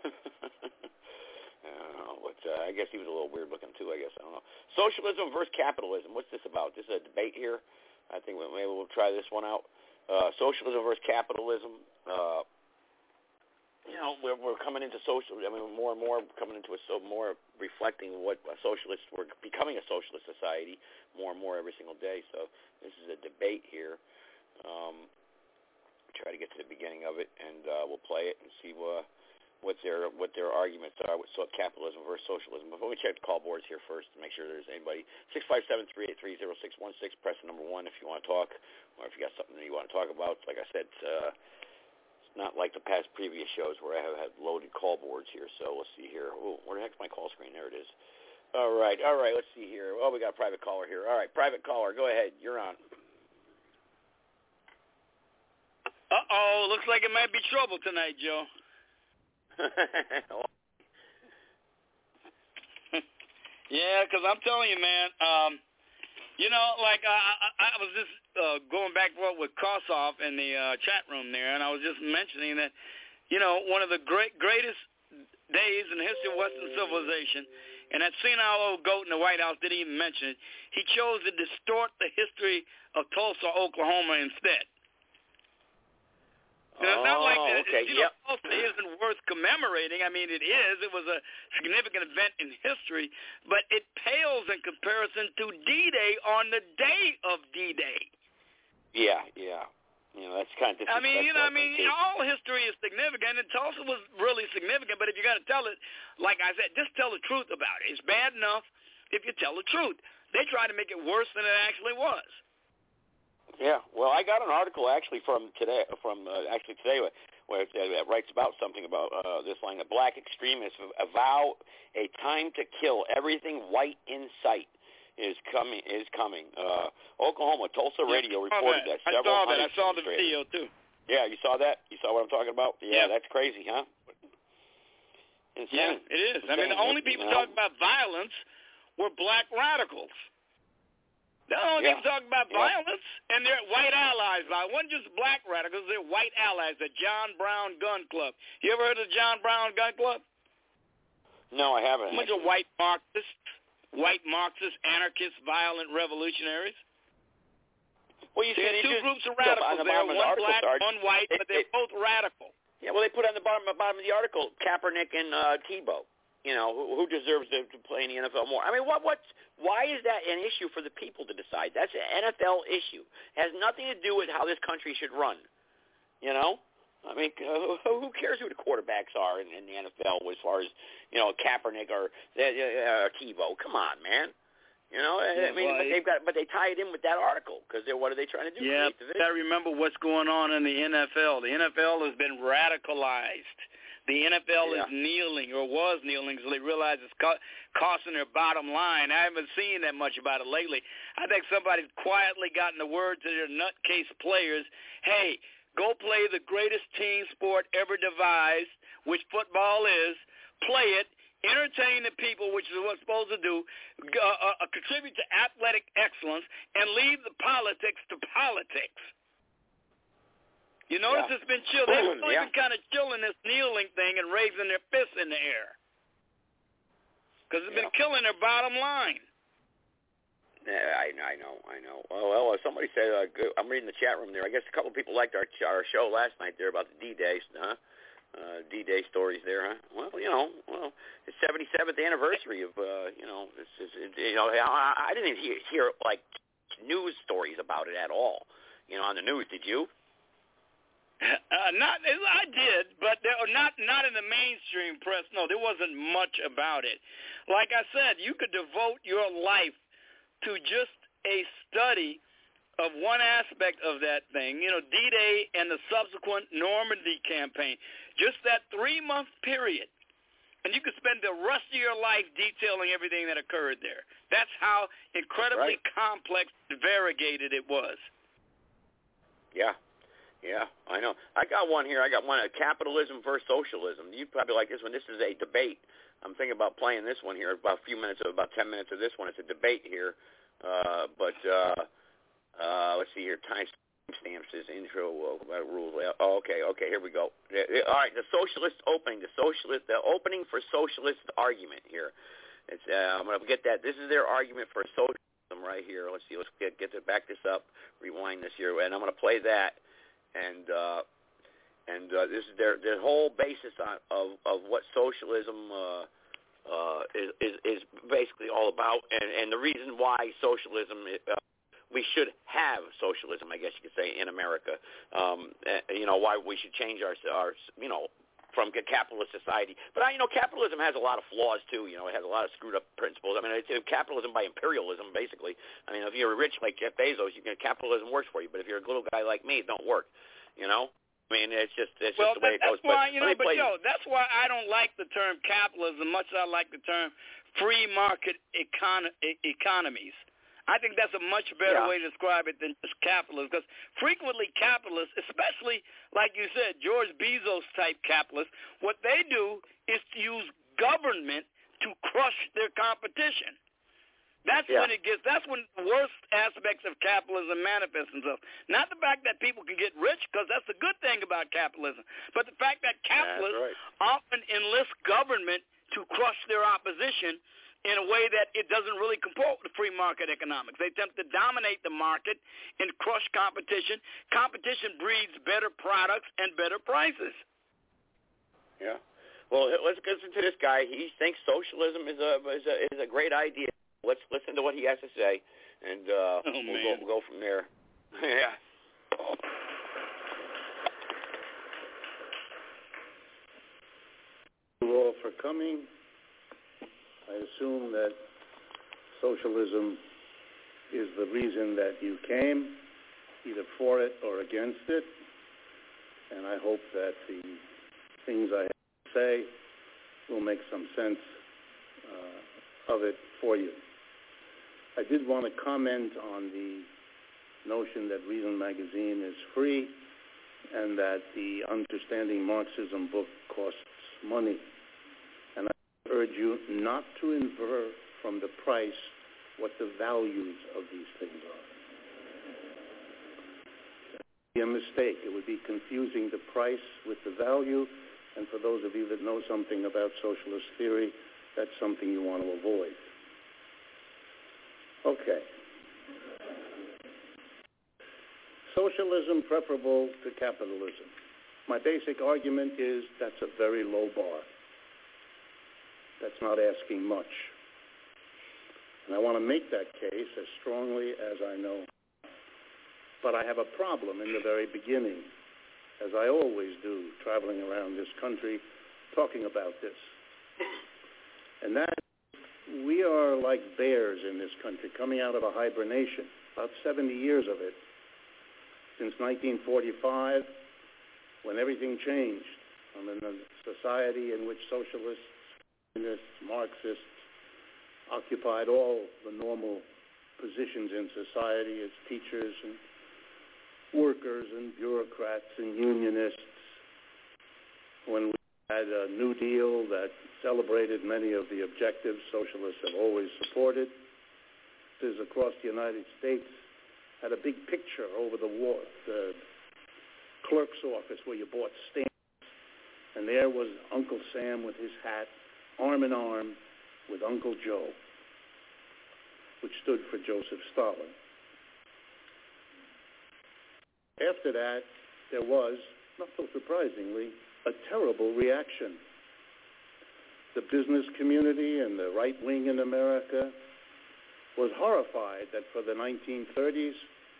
uh, but uh, I guess he was a little weird looking too, I guess. I don't know. Socialism versus capitalism. What's this about? This is a debate here. I think maybe we'll try this one out. Uh, socialism versus capitalism. Uh, you know, we're, we're coming into social. I mean, more and more coming into a so more reflecting what a socialist. We're becoming a socialist society more and more every single day. So this is a debate here. Um, try to get to the beginning of it, and uh, we'll play it and see uh, what their what their arguments are with so capitalism versus socialism. Before we check the call boards here first to make sure there's anybody. six five seven, three eight three, zero six one six, press the number one if you want to talk, or if you got something that you want to talk about. Like I said, uh, it's not like the past previous shows where I have had loaded call boards here, so let's see here. Oh, where the heck's my call screen? There it is. All right, all right, let's see here. Oh, we got a private caller here. All right, private caller, go ahead. You're on. Uh-oh, looks like it might be trouble tonight, Joe. Yeah, because I'm telling you, man, um, you know, like I, I, I was just uh, going back and forth with Kossoff in the uh, chat room there, and I was just mentioning that, you know, one of the great greatest days in the history of Western civilization, and that senile old goat in the White House didn't even mention it, he chose to distort the history of Tulsa, Oklahoma instead. And it's not like that, okay. you know, Yep. Tulsa isn't worth commemorating. I mean, it is. It was a significant event in history, but it pales in comparison to D-Day on the day of D-Day. Yeah, yeah. You know, that's kind of. I mean, you know, I mean, you know, all history is significant, and Tulsa was really significant. But if you got to tell it, like I said, just tell the truth about it. It's bad enough if you tell the truth. They try to make it worse than it actually was. Yeah, well, I got an article actually from today, from uh, actually today, where it, uh, it writes about something about uh, this line: that black extremists avow a time to kill everything white in sight is coming. Is coming. Uh, Oklahoma Tulsa Radio reported that. that. I Several saw that. I saw the video too. Yeah, you saw that. You saw what I'm talking about. Yeah, yeah. That's crazy, huh? Insane. Yeah, it is. Insane. I mean, the only people you know? talking about violence were black radicals. They don't Yeah. even talk about Yeah. violence, and they're white allies. It wasn't just black radicals; they're white allies. The John Brown Gun Club. You ever heard of the John Brown Gun Club? No, I haven't. A bunch of white Marxists, white Marxists, anarchists, violent revolutionaries. Well, you see, There's they two just, groups of you know, on radicals the there, bottom of the one article, black, Sarge, one white, they, but they're they, both radical. Yeah, well, they put on the bottom, bottom of the article Kaepernick and uh, Tebow. You know, who, who deserves to, to play in the N F L more? I mean, what, what's, why is that an issue for the people to decide? That's an N F L issue. It has nothing to do with how this country should run. You know, I mean, uh, who cares who the quarterbacks are in, in the N F L as far as, you know, Kaepernick or uh, uh, Tebow? Come on, man. You know, I mean, but they've got, but they tie it in with that article because they're what are they trying to do? Yeah, I remember what's going on in the N F L. The N F L has been radicalized. The N F L yeah. is kneeling or was kneeling until they realize it's co- costing their bottom line. I haven't seen that much about it lately. I think somebody's quietly gotten the word to their nutcase players, hey, go play the greatest team sport ever devised, which football is, play it, entertain the people, which is what it's supposed to do, uh, uh, contribute to athletic excellence, and leave the politics to politics. You notice yeah. it's been chill. They've really yeah. been kind of chilling this kneeling thing and raising their fists in the air because it's yeah. been killing their bottom line. Yeah, I, I know, I know. Well, well somebody said, uh, I'm reading the chat room there. I guess a couple of people liked our our show last night there about the D-Day, huh? Uh, D-Day stories there, huh? Well, you know, well, it's seventy-seventh anniversary of, uh, you know, it's, it's, it, you know, I, I didn't hear, hear like news stories about it at all. You know, on the news, did you? Uh, not, I did, but there, not not in the mainstream press. No, there wasn't much about it. Like I said, you could devote your life to just a study of one aspect of that thing, you know, D-Day and the subsequent Normandy campaign, just that three-month period. And you could spend the rest of your life detailing everything that occurred there. That's how incredibly right. complex and variegated it was. Yeah. Yeah, I know. I got one here. I got one, uh, capitalism versus socialism. You'd probably like this one. This is a debate. I'm thinking about playing this one here, about a few minutes, about ten minutes of this one. It's a debate here. Uh, but uh, uh, let's see here. Time stamps is intro uh, rules. Oh, okay, okay, here we go. All right, the socialist opening. The socialist, the opening for socialist argument here. It's, uh, I'm going to get that. This is their argument for socialism right here. Let's see. Let's get, get to back this up, rewind this here, and I'm going to play that. And uh, and uh, this is their their whole basis on, of of what socialism uh, uh, is, is is basically all about, and, and the reason why socialism uh, we should have socialism, I guess you could say, in America. Um, uh, you know why we should change our our you know from a capitalist society. But I, you know capitalism has a lot of flaws too. You know it has a lot of screwed up principles. I mean it's capitalism by imperialism basically. I mean if you're rich like Jeff Bezos, you can, capitalism works for you. But if you're a little guy like me, it don't work. You know, I mean, it's just it's well, just the way that, it goes. That's why, but you know, but play... Joe, that's why I don't like the term capitalism much as I like the term free market econ- economies. I think that's a much better yeah. way to describe it than just capitalism, because frequently capitalists, especially like you said, George Bezos type capitalists, what they do is to use government to crush their competition. That's yeah. when it gets, that's when the worst aspects of capitalism manifest themselves. Not the fact that people can get rich, because that's the good thing about capitalism, but the fact that capitalists right. often enlist government to crush their opposition in a way that it doesn't really comport with free market economics. They attempt to dominate the market and crush competition. Competition breeds better products and better prices. Yeah. Well, let's listen to this guy. He thinks socialism is a is a, is a great idea. Let's listen to what he has to say, and uh, oh, we'll, man. go, we'll go from there. yeah. Thank you all for coming. I assume that socialism is the reason that you came, either for it or against it, and I hope that the things I have to say will make some sense uh, of it for you. I did want to comment on the notion that Reason Magazine is free and that the Understanding Marxism book costs money. And I urge you not to infer from the price what the values of these things are. That would be a mistake. It would be confusing the price with the value, and for those of you that know something about socialist theory, that's something you want to avoid. Okay. Socialism preferable to capitalism. My basic argument is that's a very low bar. That's not asking much. And I want to make that case as strongly as I know. But I have a problem in the very beginning, as I always do, traveling around this country, talking about this. And that we are like bears in this country, coming out of a hibernation, about seventy years of it, since nineteen forty-five, when everything changed. I mean, a society in which socialists, communists, Marxists occupied all the normal positions in society as teachers and workers and bureaucrats and unionists. When we had a New Deal that celebrated many of the objectives socialists have always supported, this across the United States had a big picture over the wall, the clerk's office where you bought stamps, and there was Uncle Sam with his hat, arm in arm with Uncle Joe, which stood for Joseph Stalin. After that, there was, not so surprisingly, a terrible reaction. The business community and the right wing in America was horrified that for the nineteen thirties,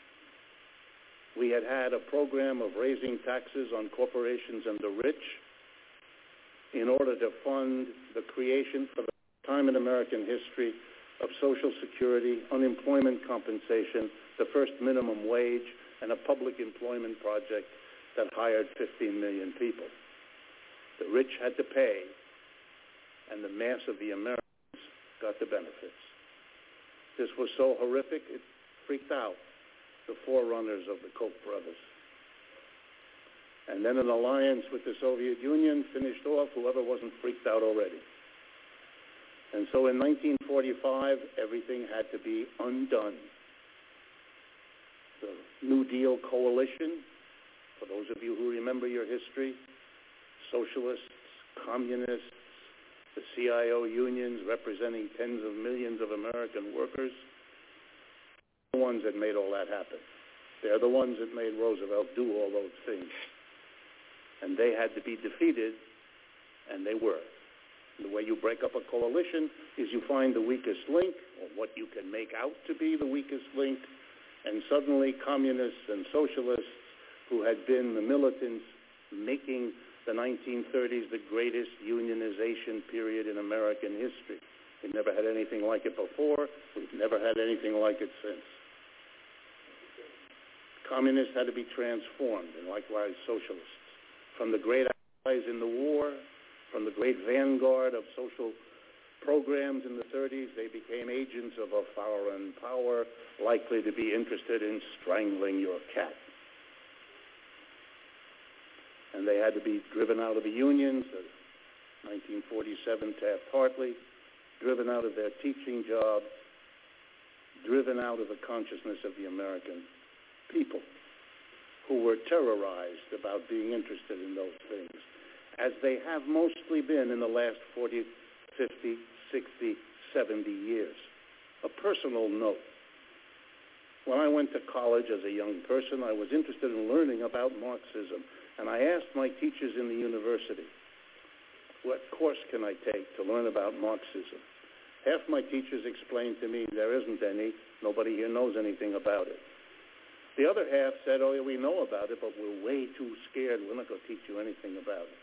we had had a program of raising taxes on corporations and the rich in order to fund the creation for the first time in American history of Social Security, unemployment compensation, the first minimum wage, and a public employment project that hired fifteen million people. The rich had to pay, and the mass of the Americans got the benefits. This was so horrific, it freaked out the forerunners of the Koch brothers. And then an alliance with the Soviet Union finished off whoever wasn't freaked out already. And so in nineteen forty-five, everything had to be undone. The New Deal coalition, for those of you who remember your history, socialists, communists, the C I O unions representing tens of millions of American workers, the ones that made all that happen. They're the ones that made Roosevelt do all those things. And they had to be defeated, and they were. The way you break up a coalition is you find the weakest link, or what you can make out to be the weakest link, and suddenly communists and socialists who had been the militants making the nineteen thirties the greatest unionization period in American history. We never had anything like it before. We've never had anything like it since. Communists had to be transformed, and likewise socialists. From the great allies in the war, from the great vanguard of social programs in the thirties, they became agents of a foreign power likely to be interested in strangling your cat. And they had to be driven out of the unions, the nineteen forty-seven Taft-Hartley, driven out of their teaching job, driven out of the consciousness of the American people, who were terrorized about being interested in those things, as they have mostly been in the last forty, fifty, sixty, seventy years. A personal note. When I went to college as a young person, I was interested in learning about Marxism, and I asked my teachers in the university, what course can I take to learn about Marxism? Half my teachers explained to me there isn't any, nobody here knows anything about it. The other half said, oh, yeah, we know about it, but we're way too scared. We're not going to teach you anything about it.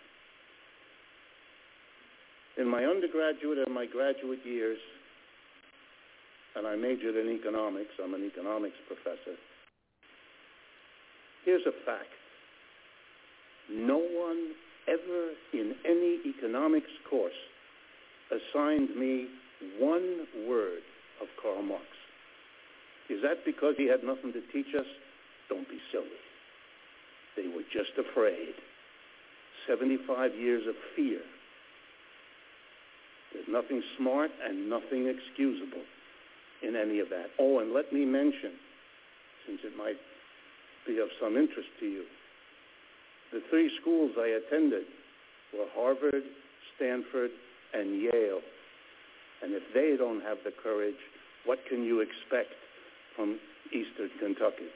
In my undergraduate and my graduate years, and I majored in economics, I'm an economics professor, here's a fact. No one ever in any economics course assigned me one word of Karl Marx. Is that because he had nothing to teach us? Don't be silly. They were just afraid. seventy-five years of fear. There's nothing smart and nothing excusable in any of that. Oh, and let me mention, since it might be of some interest to you, the three schools I attended were Harvard, Stanford, and Yale. And if they don't have the courage, what can you expect from Eastern Kentucky?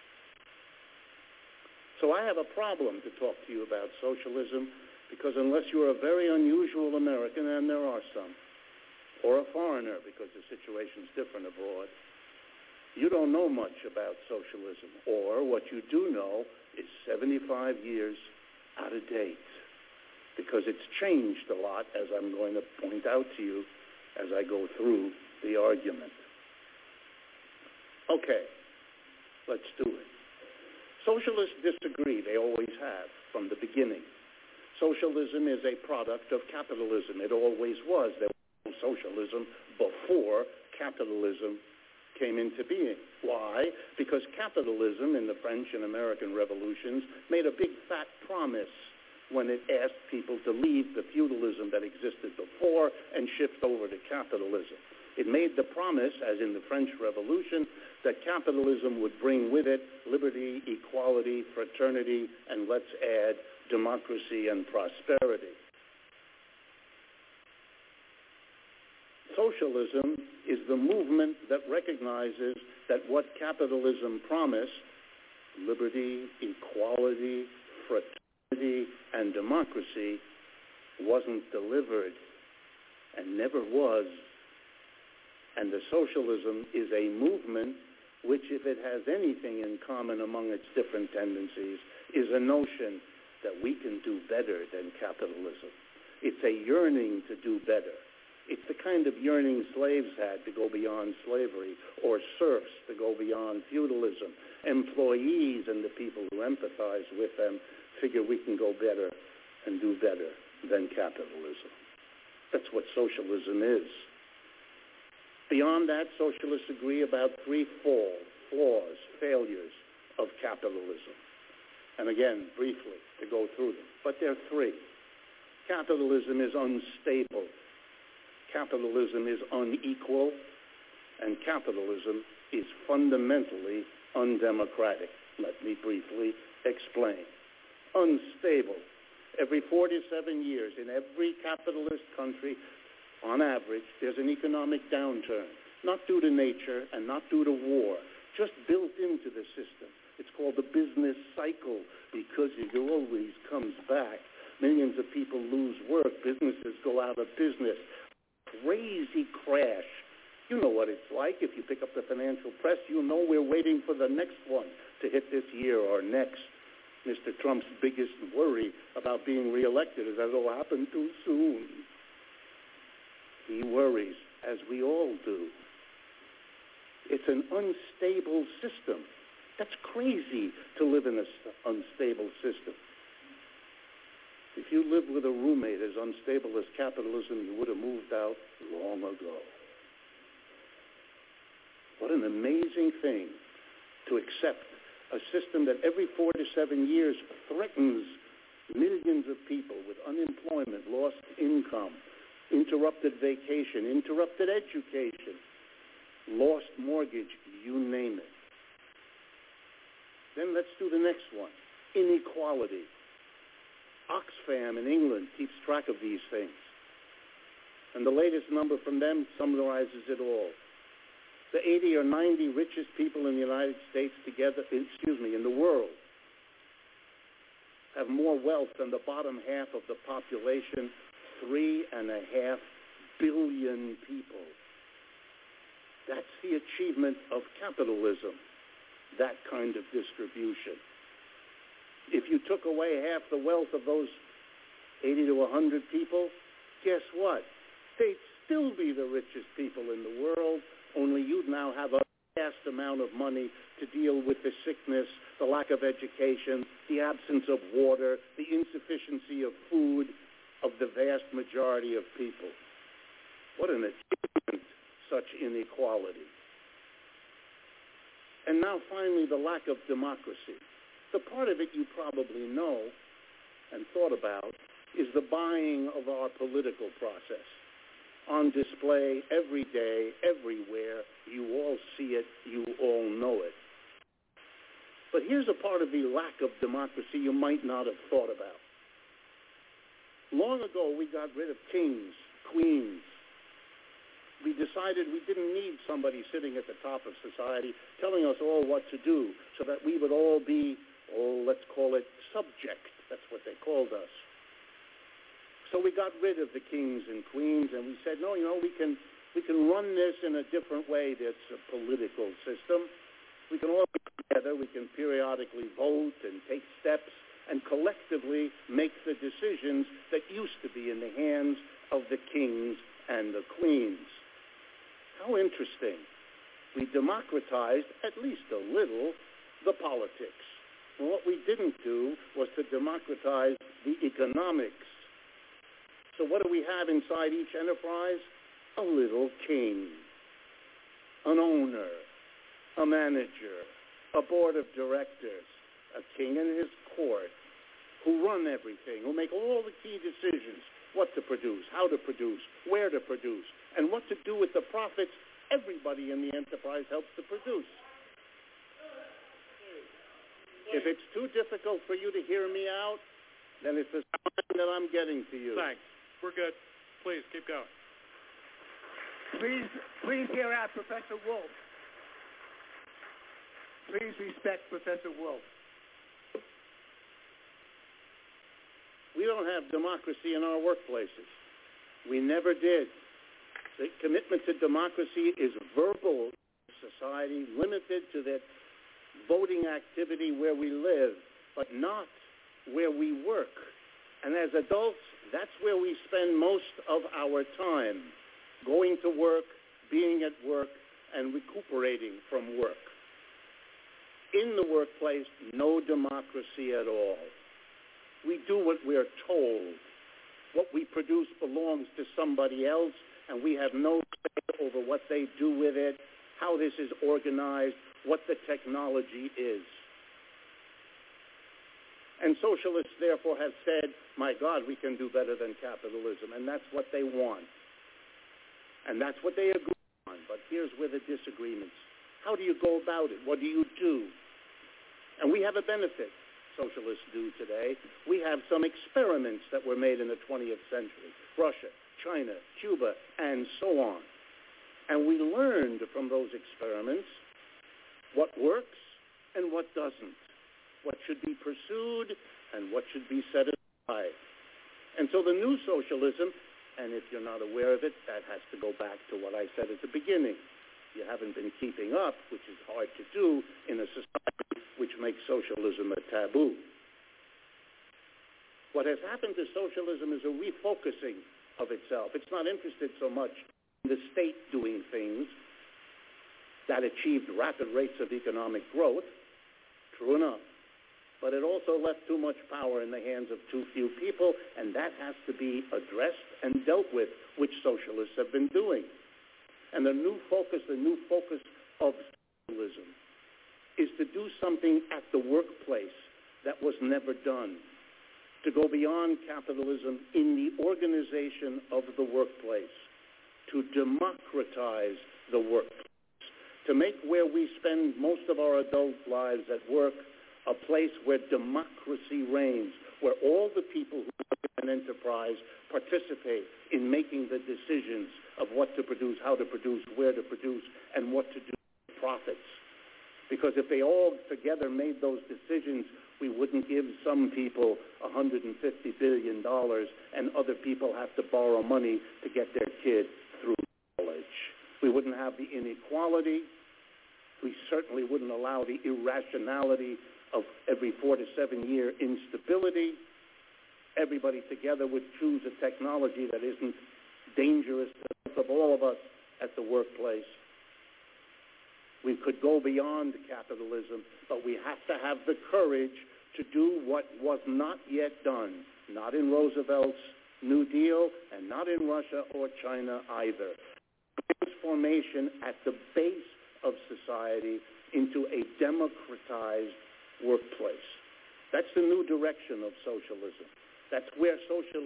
So I have a problem to talk to you about socialism, because unless you're a very unusual American, and there are some, or a foreigner, because the situation's different abroad, you don't know much about socialism. Or what you do know is seventy-five years out of date, because it's changed a lot, as I'm going to point out to you as I go through the argument. Okay, let's do it. Socialists disagree. They always have from the beginning. Socialism is a product of capitalism. It always was. There was socialism before capitalism came into being. Why? Because capitalism in the French and American revolutions made a big fat promise when it asked people to leave the feudalism that existed before and shift over to capitalism. It made the promise, as in the French Revolution, that capitalism would bring with it liberty, equality, fraternity, and let's add democracy and prosperity. Socialism is the movement that recognizes that what capitalism promised, liberty, equality, fraternity, and democracy, wasn't delivered and never was. And the socialism is a movement which, if it has anything in common among its different tendencies, is a notion that we can do better than capitalism. It's a yearning to do better. It's the kind of yearning slaves had to go beyond slavery, or serfs to go beyond feudalism. Employees and the people who empathize with them figure we can go better and do better than capitalism. That's what socialism is. Beyond that, socialists agree about three fall, flaws, failures of capitalism. And again, briefly, to go through them. But there are three. Capitalism is unstable. Capitalism is unequal. And capitalism is fundamentally undemocratic. Let me briefly explain. Unstable. Every forty-seven years in every capitalist country, on average, there's an economic downturn, not due to nature and not due to war, just built into the system. It's called the business cycle, because it always comes back. Millions of people lose work. Businesses go out of business. Crazy crash. You know what it's like. If you pick up the financial press, you know we're waiting for the next one to hit this year or next. Mister Trump's biggest worry about being reelected is that it'll happen too soon. He worries, as we all do. It's an unstable system. That's crazy to live in an unstable system. If you lived with a roommate as unstable as capitalism, you would have moved out long ago. What an amazing thing to accept a system that every four to seven years threatens millions of people with unemployment, lost income, interrupted vacation, interrupted education, lost mortgage, you name it. Then let's do the next one, inequality. Oxfam in England keeps track of these things. And the latest number from them summarizes it all. The eighty or ninety richest people in the United States together, excuse me, in the world, have more wealth than the bottom half of the population, three and a half billion people. That's the achievement of capitalism, that kind of distribution. If you took away half the wealth of those eighty to one hundred people, guess what? They'd still be the richest people in the world, only you'd now have a vast amount of money to deal with the sickness, the lack of education, the absence of water, the insufficiency of food of the vast majority of people. What an achievement, such inequality. And now finally, the lack of democracy. The part of it you probably know and thought about is the buying of our political process. on display every day, everywhere. You all see it. You all know it. But here's a part of the lack of democracy you might not have thought about. Long ago, we got rid of kings, queens. We decided we didn't need somebody sitting at the top of society telling us all what to do so that we would all be, oh, let's call it subject. That's what they called us. So we got rid of the kings and queens, and we said, no, you know, we can we can run this in a different way. That's a political system. We can all get together. We can periodically vote and take steps and collectively make the decisions that used to be in the hands of the kings and the queens. How interesting. We democratized, at least a little, the politics. And what we didn't do was to democratize the economics. So what do we have inside each enterprise? A little king, an owner, a manager, a board of directors, a king and his court, who run everything, who make all the key decisions, what to produce, how to produce, where to produce, and what to do with the profits everybody in the enterprise helps to produce. If it's too difficult for you to hear me out, then it's the sign that I'm getting to you. Thanks. We're good. Please, keep going. Please, please hear out Professor Wolf. Please respect Professor Wolf. We don't have democracy in our workplaces. We never did. The commitment to democracy is verbal in society, limited to that voting activity where we live, but not where we work. And as adults, that's where we spend most of our time, going to work, being at work, and recuperating from work. In the workplace, no democracy at all. We do what we're told. What we produce belongs to somebody else, and we have no say over what they do with it, how this is organized, what the technology is. And socialists, therefore, have said, my God, we can do better than capitalism, and that's what they want. And that's what they agree on. But here's where the disagreements. How do you go about it? What do you do? And we have a benefit, socialists do today. We have some experiments that were made in the twentieth century. Russia, China, Cuba, and so on. And we learned from those experiments what works and what doesn't, what should be pursued and what should be set aside. And so the new socialism, and if you're not aware of it, that has to go back to what I said at the beginning. You haven't been keeping up, which is hard to do in a society which makes socialism a taboo. What has happened to socialism is a refocusing of itself. It's not interested so much in the state doing things that achieved rapid rates of economic growth, true enough, but it also left too much power in the hands of too few people, and that has to be addressed and dealt with, which socialists have been doing. And the new focus, the new focus of socialism is to do something at the workplace that was never done, to go beyond capitalism in the organization of the workplace, to democratize the workplace, to make where we spend most of our adult lives at work a place where democracy reigns, where all the people who work in an enterprise participate in making the decisions of what to produce, how to produce, where to produce, and what to do with profits. Because if they all together made those decisions, we wouldn't give some people one hundred fifty billion dollars and other people have to borrow money to get their kid through college. We wouldn't have the inequality. We certainly wouldn't allow the irrationality of every four to seven year instability. Everybody together would choose a technology that isn't dangerous to the health of all of us at the workplace. We could go beyond capitalism, but we have to have the courage to do what was not yet done, not in Roosevelt's New Deal and not in Russia or China either. Transformation at the base of society into a democratized workplace. That's the new direction of socialism. That's where socialism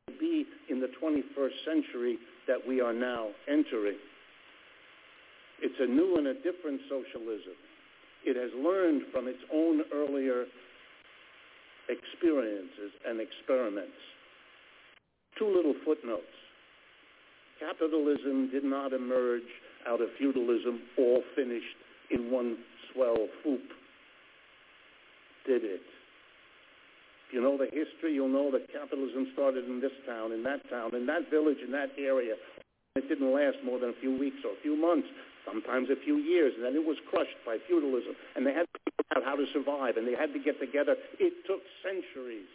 to be in the twenty-first century that we are now entering. It's a new and a different socialism. It has learned from its own earlier experiences and experiments. Two little footnotes. Capitalism did not emerge out of feudalism, all finished in one swell swoop, did it? If you know the history, you'll know that capitalism started in this town, in that town, in that village, in that area. It didn't last more than a few weeks or a few months, sometimes a few years, and then it was crushed by feudalism. And they had to figure out how to survive, and they had to get together. It took centuries.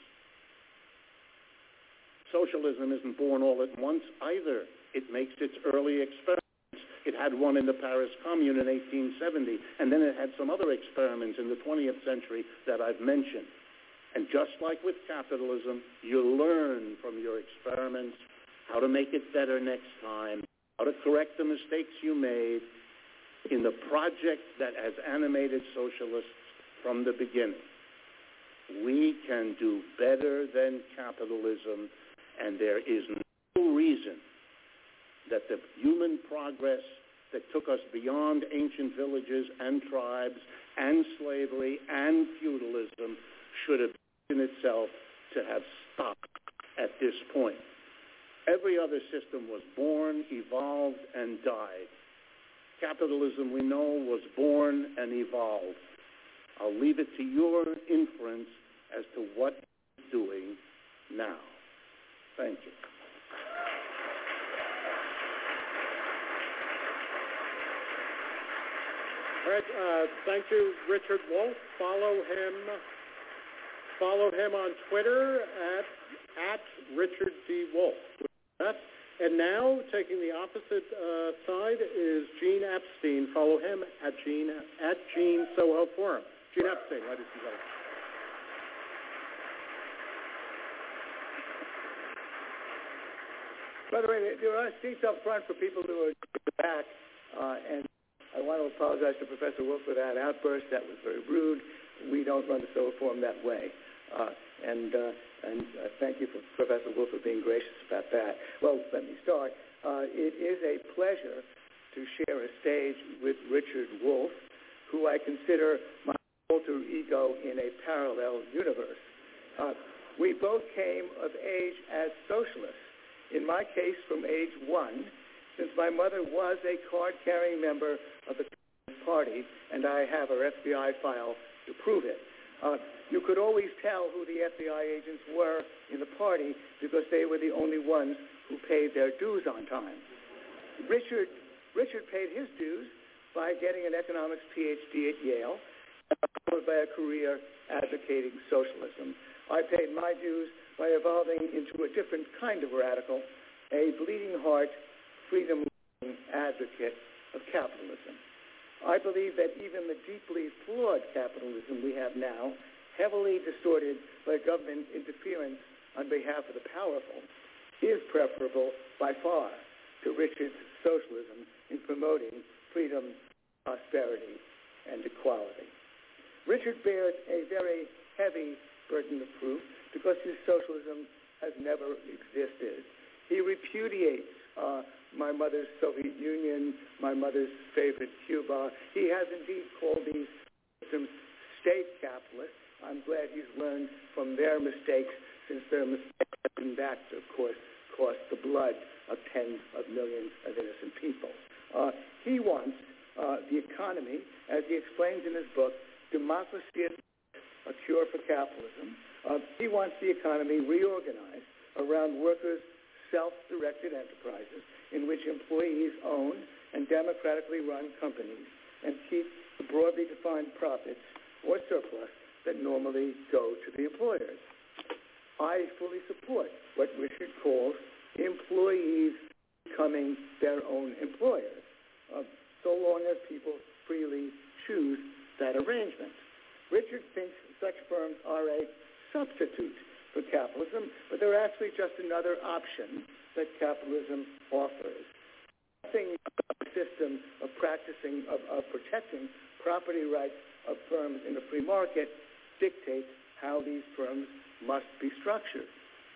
Socialism isn't born all at once either. It makes its early experiments. It had one in the Paris Commune in eighteen seventy, and then it had some other experiments in the twentieth century that I've mentioned. And just like with capitalism, you learn from your experiments how to make it better next time, how to correct the mistakes you made in the project that has animated socialists from the beginning. We can do better than capitalism, and there is no reason that the human progress that took us beyond ancient villages and tribes and slavery and feudalism should have in itself to have stopped at this point. Every other system was born, evolved, and died. Capitalism, we know, was born and evolved. I'll leave it to your inference as to what it's doing now. Thank you. All right, uh, thank you, Richard Wolff. Follow him. Follow him on Twitter at at Richard D. Wolff. And now, taking the opposite uh, side is Gene Epstein. Follow him at Gene at Gene Soho Forum. Gene Epstein, ladies and gentlemen. By the way, there are seats up front for people who are back, uh, and I want to apologize to Professor Wolff for that outburst. That was very rude. We don't run the Soho Forum that way. Uh, and uh, and uh, thank you, for Professor Wolff, for being gracious about that. Well, let me start. Uh, it is a pleasure to share a stage with Richard Wolff, who I consider my alter ego in a parallel universe. Uh, we both came of age as socialists. In my case, from age one, since my mother was a card-carrying member of the Communist Party, and I have her F B I file to prove it. Uh, you could always tell who the F B I agents were in the party because they were the only ones who paid their dues on time. Richard, Richard paid his dues by getting an economics P H D at Yale, followed by a career advocating socialism. I paid my dues by evolving into a different kind of radical, a bleeding heart, freedom-loving advocate of capitalism. I believe that even the deeply flawed capitalism we have now, heavily distorted by government interference on behalf of the powerful, is preferable by far to Richard's socialism in promoting freedom, prosperity, and equality. Richard bears a very heavy burden of proof because his socialism has never existed. He repudiates uh, my mother's Soviet Union, my mother's favorite Cuba. He has indeed called these systems state capitalist. I'm glad he's learned from their mistakes, since their mistakes have been back to, of course, cost the blood of tens of millions of innocent people. Uh, he wants uh, the economy, as he explains in his book, Democracy is a Cure for Capitalism. Uh, he wants the economy reorganized around workers' self-directed enterprises in which employees own and democratically run companies and keep the broadly defined profits or surplus that normally go to the employers. I fully support what Richard calls employees becoming their own employers, uh, so long as people freely choose that arrangement. Richard thinks such firms are a substitute for capitalism, but they're actually just another option that capitalism offers. Nothing about the system of practicing, of, of protecting property rights of firms in the free market dictates how these firms must be structured.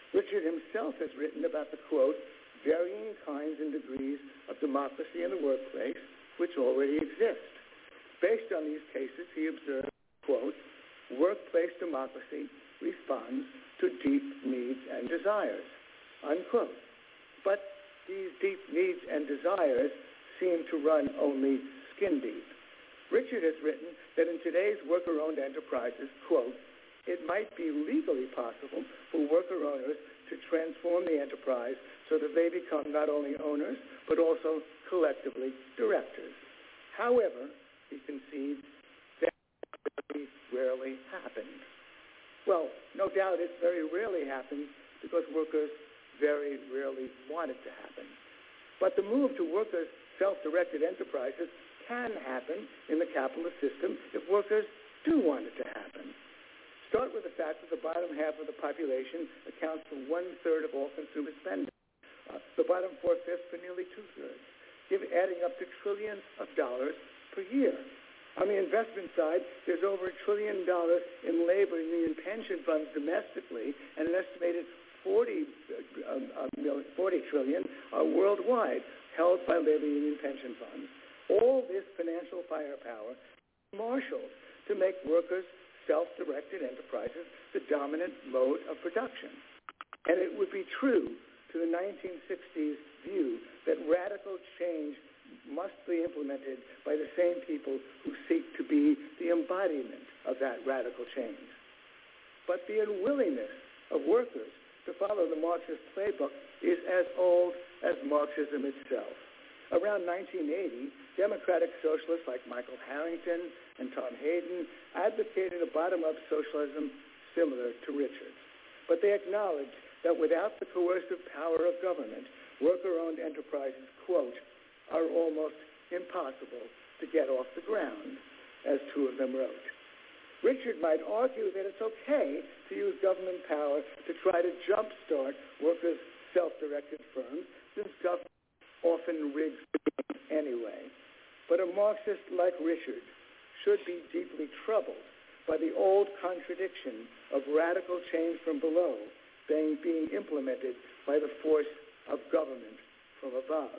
Richard himself has written about the, quote, varying kinds and degrees of democracy in the workplace which already exist. Based on these cases, he observed, quote, workplace democracy responds to deep needs and desires, unquote. But these deep needs and desires seem to run only skin deep. Richard has written that in today's worker-owned enterprises, quote, it might be legally possible for worker owners to transform the enterprise so that they become not only owners, but also collectively directors. However, he concedes that very rarely happens. Well, no doubt it very rarely happens because workers very rarely want it to happen. But the move to workers' self-directed enterprises can happen in the capitalist system if workers do want it to happen. Start with the fact that the bottom half of the population accounts for one-third of all consumer spending. Uh, the bottom four-fifths for nearly two-thirds, give, adding up to trillions of dollars per year. On the investment side, there's over a trillion dollars in labor union pension funds domestically and an estimated forty, uh, uh, million, forty trillion uh, worldwide held by labor union pension funds. All this financial firepower marshaled to make workers self-directed enterprises the dominant mode of production. And it would be true to the nineteen sixties view that radical change must be implemented by the same people who seek to be the embodiment of that radical change. But the unwillingness of workers to follow the Marxist playbook is as old as Marxism itself. Around nineteen eighty, democratic socialists like Michael Harrington and Tom Hayden advocated a bottom-up socialism similar to Richard's. But they acknowledged that without the coercive power of government, worker-owned enterprises, quote, are almost impossible to get off the ground, as two of them wrote. Richard might argue that it's okay to use government power to try to jumpstart workers' self-directed firms, since government often rigs anyway. But a Marxist like Richard should be deeply troubled by the old contradiction of radical change from below being, being implemented by the force of government from above.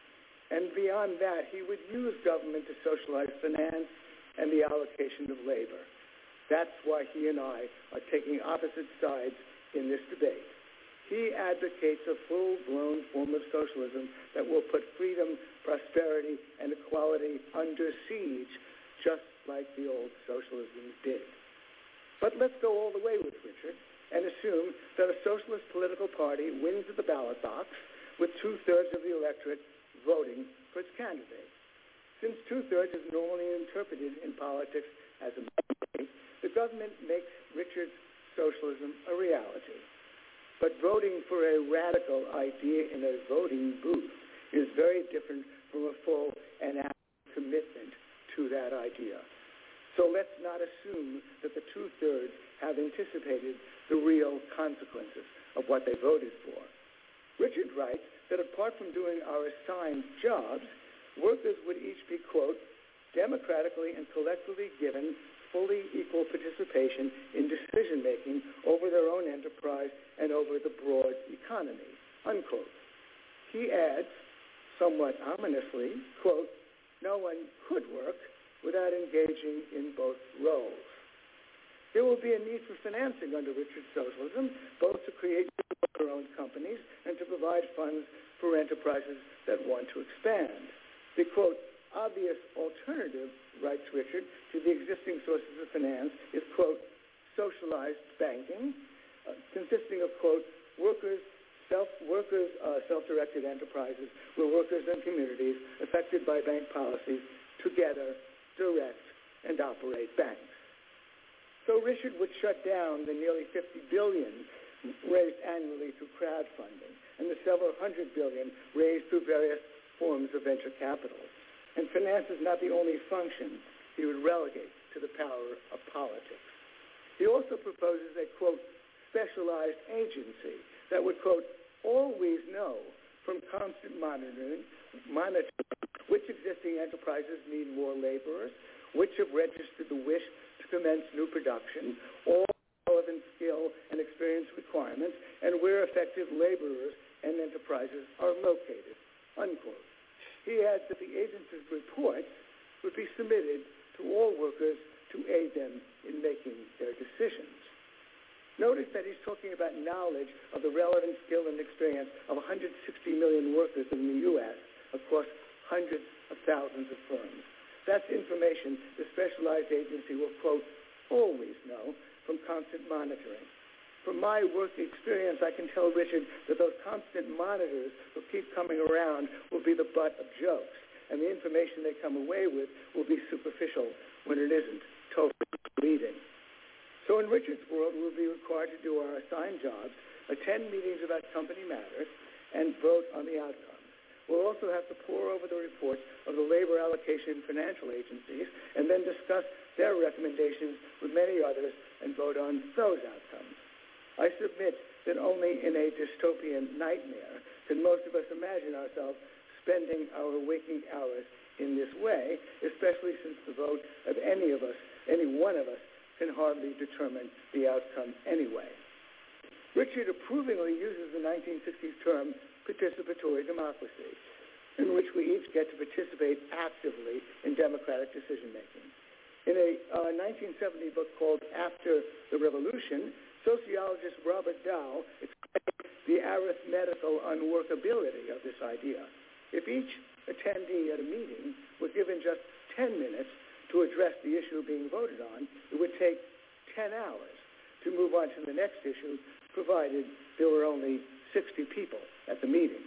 And beyond that, he would use government to socialize finance and the allocation of labor. That's why he and I are taking opposite sides in this debate. He advocates a full-blown form of socialism that will put freedom, prosperity, and equality under siege, just like the old socialism did. But let's go all the way with Richard and assume that a socialist political party wins at the ballot box with two-thirds of the electorate voting for its candidate. Since two-thirds is normally interpreted in politics as a majority, the government makes Richard's socialism a reality. But voting for a radical idea in a voting booth is very different from a full and active commitment to that idea. So let's not assume that the two-thirds have anticipated the real consequences of what they voted for. Richard writes that apart from doing our assigned jobs, workers would each be, quote, democratically and collectively given fully equal participation in decision-making over their own enterprise and over the broad economy, unquote. He adds, somewhat ominously, quote, no one could work without engaging in both roles. There will be a need for financing under Richard's socialism, both to create worker-owned companies and to provide funds for enterprises that want to expand. The, quote, obvious alternative, writes Richard, to the existing sources of finance is, quote, socialized banking, uh, consisting of, quote, workers, self, workers, uh, self-directed enterprises where workers and communities affected by bank policies together direct and operate banks. So Richard would shut down the nearly fifty billion dollars raised annually through crowdfunding and the several hundred billion raised through various forms of venture capital. And finance is not the only function he would relegate to the power of politics. He also proposes a, quote, specialized agency that would, quote, always know from constant monitoring, monitoring which existing enterprises need more laborers, which have registered the wish to commence new production, all relevant skill and experience requirements and where effective laborers and enterprises are located, unquote. He adds that the agency's reports would be submitted to all workers to aid them in making their decisions. Notice that he's talking about knowledge of the relevant skill and experience of one hundred sixty million workers in the U S across hundreds of thousands of firms. That's information the specialized agency will, quote, always know from constant monitoring. From my work experience, I can tell Richard that those constant monitors who keep coming around will be the butt of jokes, and the information they come away with will be superficial when it isn't totally misleading. So in Richard's world, we'll be required to do our assigned jobs, attend meetings about company matters, and vote on the outcomes. We'll also have to pore over the reports of the labor allocation and financial agencies, and then discuss their recommendations with many others and vote on those outcomes. I submit that only in a dystopian nightmare can most of us imagine ourselves spending our waking hours in this way, especially since the vote of any of us, any one of us, can hardly determine the outcome anyway. Richard approvingly uses the nineteen sixties term participatory democracy, in which we each get to participate actively in democratic decision-making. In a uh, nineteen seventy book called After the Revolution, sociologist Robert Dow explained the arithmetical unworkability of this idea. If each attendee at a meeting were given just ten minutes to address the issue being voted on, it would take ten hours to move on to the next issue, provided there were only sixty people at the meeting.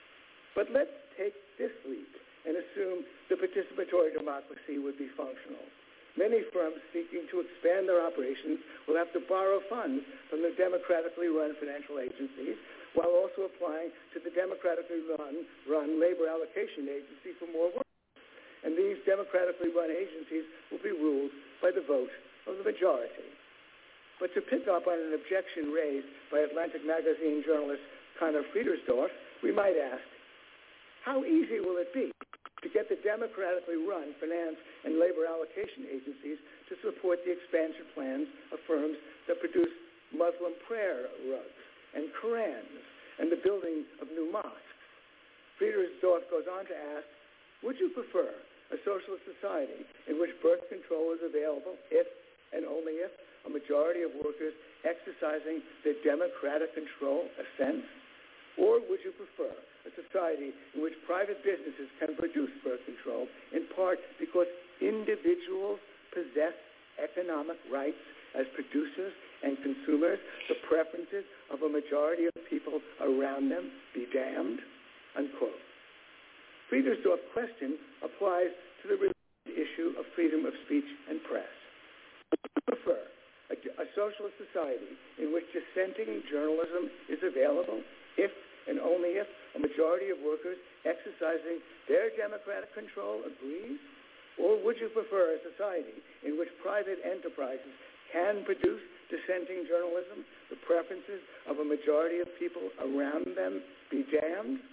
But let's take this leap and assume the participatory democracy would be functional. Many firms seeking to expand their operations will have to borrow funds from the democratically run financial agencies, while also applying to the democratically run, run labor allocation agency for more work. And these democratically run agencies will be ruled by the vote of the majority. But to pick up on an objection raised by Atlantic Magazine journalist Conor Friedersdorf, we might ask, how easy will it be to get the democratically run finance and labor allocation agencies to support the expansion plans of firms that produce Muslim prayer rugs and Korans and the building of new mosques? Friedersdorf goes on to ask, would you prefer a socialist society in which birth control is available if and only if a majority of workers exercising their democratic control assents? Or would you prefer a society in which private businesses can produce birth control in part because individuals possess economic rights as producers and consumers, the preferences of a majority of people around them be damned? Unquote. Friedersdorf's question applies to the issue of freedom of speech and press. Would you prefer a, a socialist society in which dissenting journalism is available if and only if a majority of workers exercising their democratic control agrees? Or would you prefer a society in which private enterprises can produce dissenting journalism, the preferences of a majority of people around them be damned?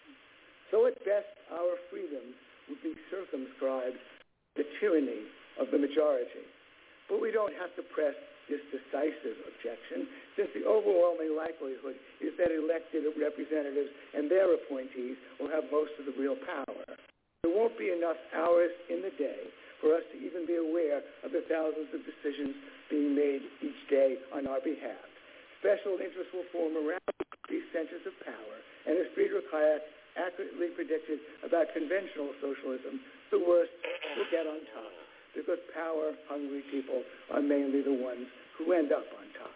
So at best, our freedom would be circumscribed to the tyranny of the majority. But we don't have to press this decisive objection, since the overwhelming likelihood is that elected representatives and their appointees will have most of the real power. There won't be enough hours in the day for us to even be aware of the thousands of decisions being made each day on our behalf. Special interests will form around these centers of power, and as Friedrich Hayek accurately predicted about conventional socialism, the worst will get on top, because power-hungry people are mainly the ones who end up on top.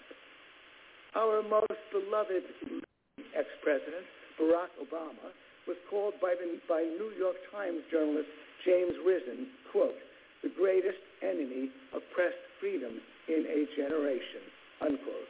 Our most beloved ex-president, Barack Obama, was called by, the, by New York Times journalist James Risen, quote, the greatest enemy of press freedom in a generation, unquote.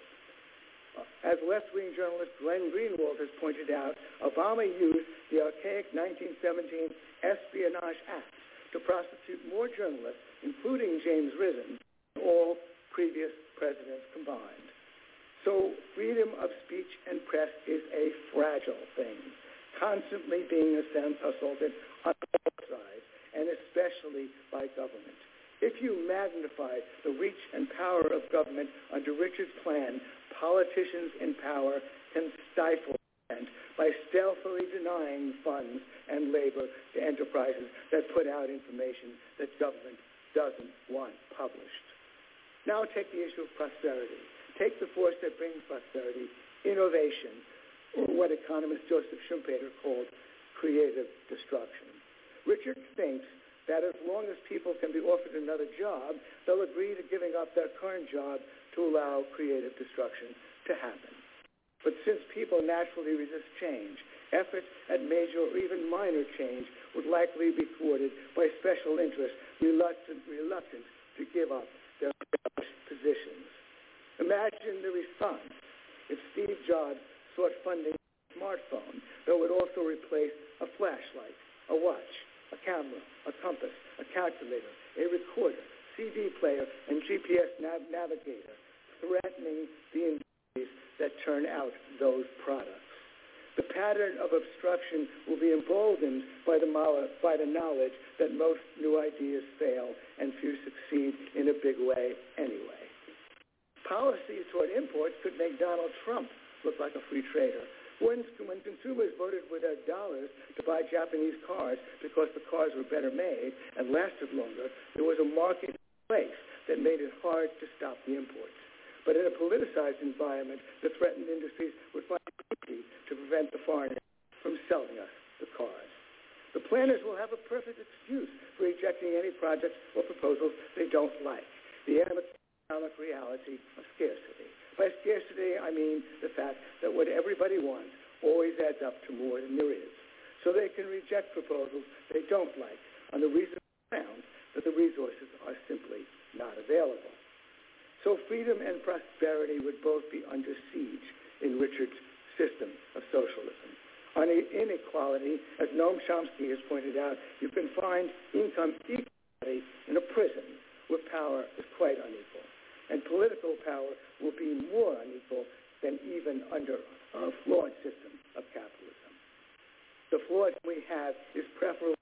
As left-wing journalist Glenn Greenwald has pointed out, Obama used the archaic nineteen seventeen Espionage Act to prosecute more journalists, including James Risen, than all previous presidents combined. So freedom of speech and press is a fragile thing, constantly being assaulted on both sides, and especially by government. If you magnify the reach and power of government under Richard's plan, politicians in power can stifle dissent by stealthily denying funds and labor to enterprises that put out information that government doesn't want published. Now take the issue of prosperity. Take the force that brings prosperity, innovation, or what economist Joseph Schumpeter called creative destruction. Richard thinks that as long as people can be offered another job, they'll agree to giving up their current job to allow creative destruction to happen. But since people naturally resist change, efforts at major or even minor change would likely be thwarted by special interests reluctant, reluctant to give up their positions. Imagine the response if Steve Jobs sought funding for a smartphone that would also replace a flashlight, a watch, a camera, a compass, a calculator, a recorder, C D player, and G P S nav- navigator, threatening the industries that turn out those products. The pattern of obstruction will be emboldened by the, by the knowledge that most new ideas fail and few succeed in a big way anyway. Policies toward imports could make Donald Trump look like a free trader. When, when consumers voted with their dollars to buy Japanese cars because the cars were better made and lasted longer, there was a market in place that made it hard to stop the imports. But in a politicized environment, the threatened industries would find it easy to prevent the foreigners from selling us the cars. The planners will have a perfect excuse for rejecting any projects or proposals they don't like. The economic reality of scarcity. By scarcity, I mean the fact that what everybody wants always adds up to more than there is. So they can reject proposals they don't like on the reasonable grounds that the resources are simply not available. So freedom and prosperity would both be under siege in Richard's system of socialism. On inequality, as Noam Chomsky has pointed out, you can find income equality in a prison where power is quite unequal. And political power will be more unequal than even under a flawed system of capitalism. The flaw we have is preferable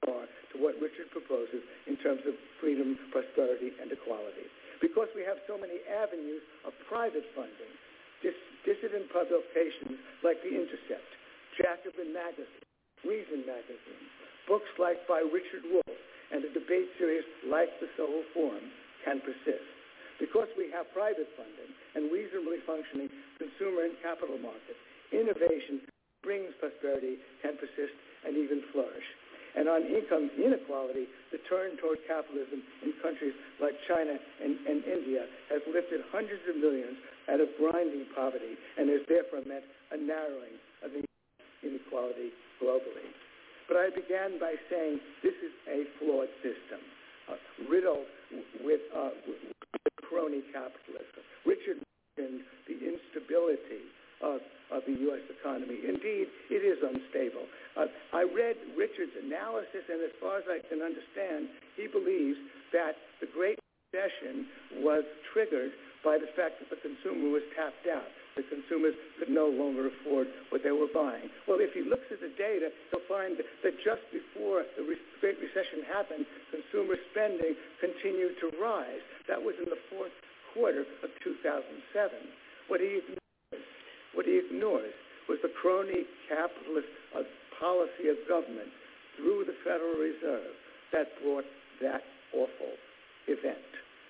to what Richard proposes in terms of freedom, prosperity, and equality. Because we have so many avenues of private funding, dis- dissident publications like The Intercept, Jacobin Magazine, Reason Magazine, books like by Richard Wolff, and a debate series like The Soho Forum can persist. Because we have private funding and reasonably functioning consumer and capital markets, innovation brings prosperity, can persist, and even flourish. And on income inequality, the turn toward capitalism in countries like China and, and India has lifted hundreds of millions out of grinding poverty and has therefore meant a narrowing of inequality globally. But I began by saying this is a flawed system, uh, riddled with, uh, with crony capitalism. Richard mentioned the instability of, of the U S economy. Indeed, it is unstable. Uh, I read Richard's analysis, and as far as I can understand, he believes that the Great Recession was triggered by the fact that the consumer was tapped out. The consumers could no longer afford what they were buying. Well, if he looks at the data, he'll find that just before the Great Recession happened, consumer spending continued to rise. That was in the fourth quarter of two thousand seven. What he ignores, what he ignores was the crony capitalist uh, policy of government through the Federal Reserve that brought that awful event.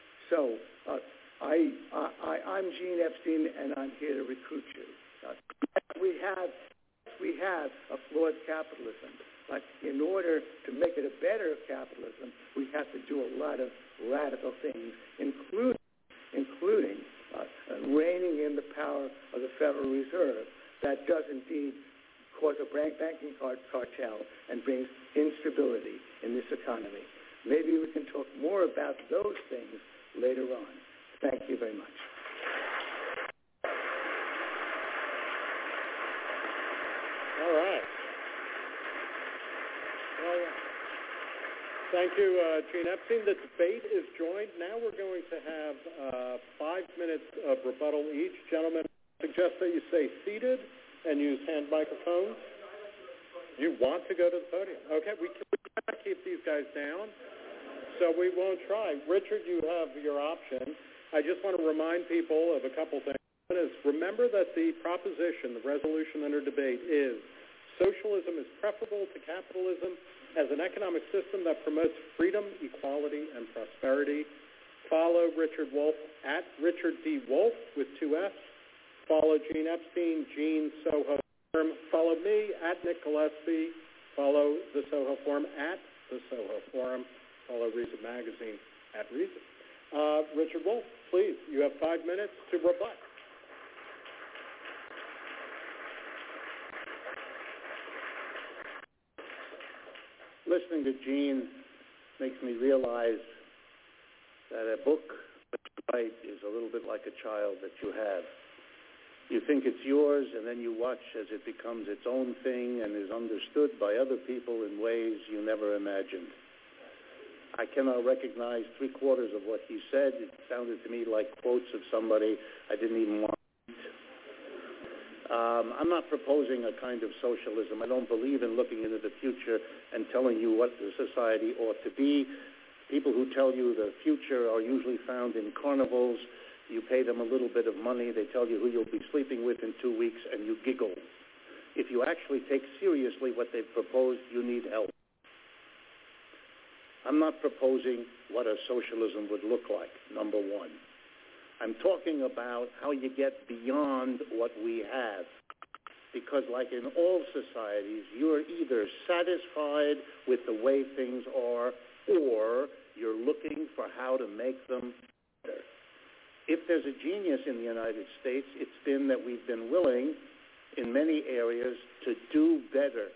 So uh, I, I, I'm Gene Epstein, and I'm here to recruit you. Uh, we have we have a flawed capitalism, but in order to make it a better capitalism, we have to do a lot of radical things, including including uh, reining in the power of the Federal Reserve that does indeed cause a banking cartel and brings instability in this economy. Maybe we can talk more about those things later on. Thank you very much. All right. Well, thank you, uh, Gene Epstein. The debate is joined. Now we're going to have uh, five minutes of rebuttal each. Gentlemen, I suggest that you stay seated and use hand microphones. You want to go to the podium? Okay, we cannot keep these guys down. so we won't try. Richard, you have your option. I just want to remind people of a couple things. One is, remember that the proposition, the resolution under debate is socialism is preferable to capitalism as an economic system that promotes freedom, equality, and prosperity. Follow Richard Wolff at Richard D. Wolff with two F's. Follow Gene Epstein, Gene Soho Forum. Follow me at Nick Gillespie. Follow the Soho Forum at the Soho Forum. Follow Reason Magazine at Reason. Uh, Richard Wolff, please, you have five minutes to rebut. Listening to Gene makes me realize that a book that you write is a little bit like a child that you have. You think it's yours, and then you watch as it becomes its own thing and is understood by other people in ways you never imagined. I cannot recognize three quarters of what he said. It sounded to me like quotes of somebody I didn't even want to meet. Um, I'm not proposing a kind of socialism. I don't believe in looking into the future and telling you what the society ought to be. People who tell you the future are usually found in carnivals. You pay them a little bit of money. They tell you who you'll be sleeping with in two weeks, and you giggle. If you actually take seriously what they've proposed, you need help. I'm not proposing what a socialism would look like, number one. I'm talking about how you get beyond what we have. Because like in all societies, you're either satisfied with the way things are, or you're looking for how to make them better. If there's a genius in the United States, it's been that we've been willing, in many areas, to do better.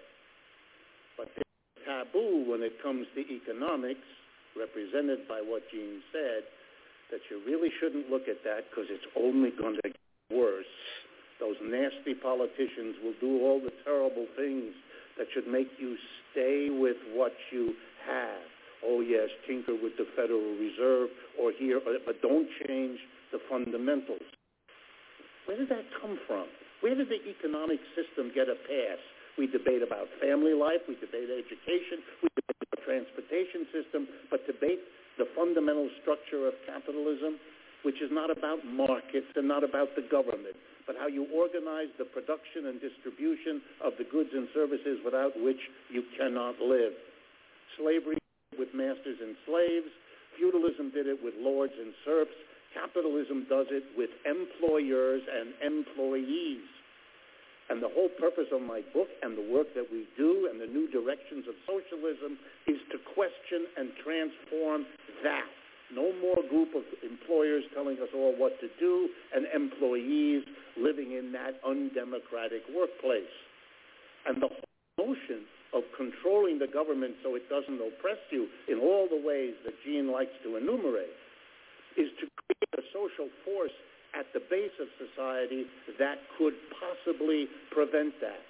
But there's a taboo when it comes to economics, represented by what Gene said, that you really shouldn't look at that because it's only going to get worse. Those nasty politicians will do all the terrible things that should make you stay with what you have. Oh, yes, tinker with the Federal Reserve or here, but don't change the fundamentals. Where did that come from? Where did the economic system get a pass? We debate about family life, we debate education, we debate the transportation system, but debate the fundamental structure of capitalism, which is not about markets and not about the government, but how you organize the production and distribution of the goods and services without which you cannot live. Slavery with masters and slaves, feudalism did it with lords and serfs, capitalism does it with employers and employees. And the whole purpose of my book and the work that we do and the new directions of socialism is to question and transform that. No more group of employers telling us all what to do and employees living in that undemocratic workplace. And the whole notion of controlling the government so it doesn't oppress you in all the ways that Gene likes to enumerate is to create a social force at the base of society that could possibly prevent that.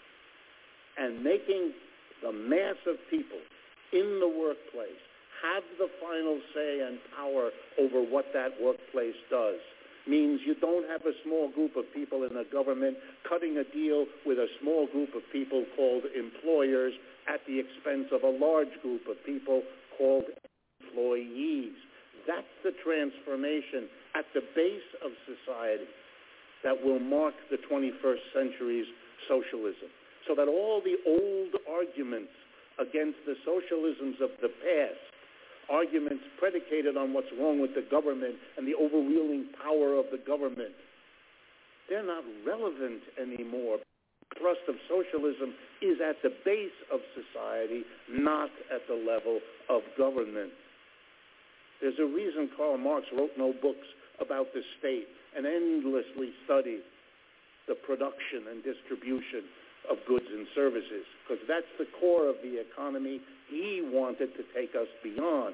And making the mass of people in the workplace have the final say and power over what that workplace does means you don't have a small group of people in the government cutting a deal with a small group of people called employers at the expense of a large group of people called employees. That's the transformation at the base of society that will mark the twenty-first century's socialism. So that all the old arguments against the socialisms of the past, arguments predicated on what's wrong with the government and the overwhelming power of the government, they're not relevant anymore. The thrust of socialism is at the base of society, not at the level of government. There's a reason Karl Marx wrote no books about the state and endlessly studied the production and distribution of goods and services, because that's the core of the economy he wanted to take us beyond.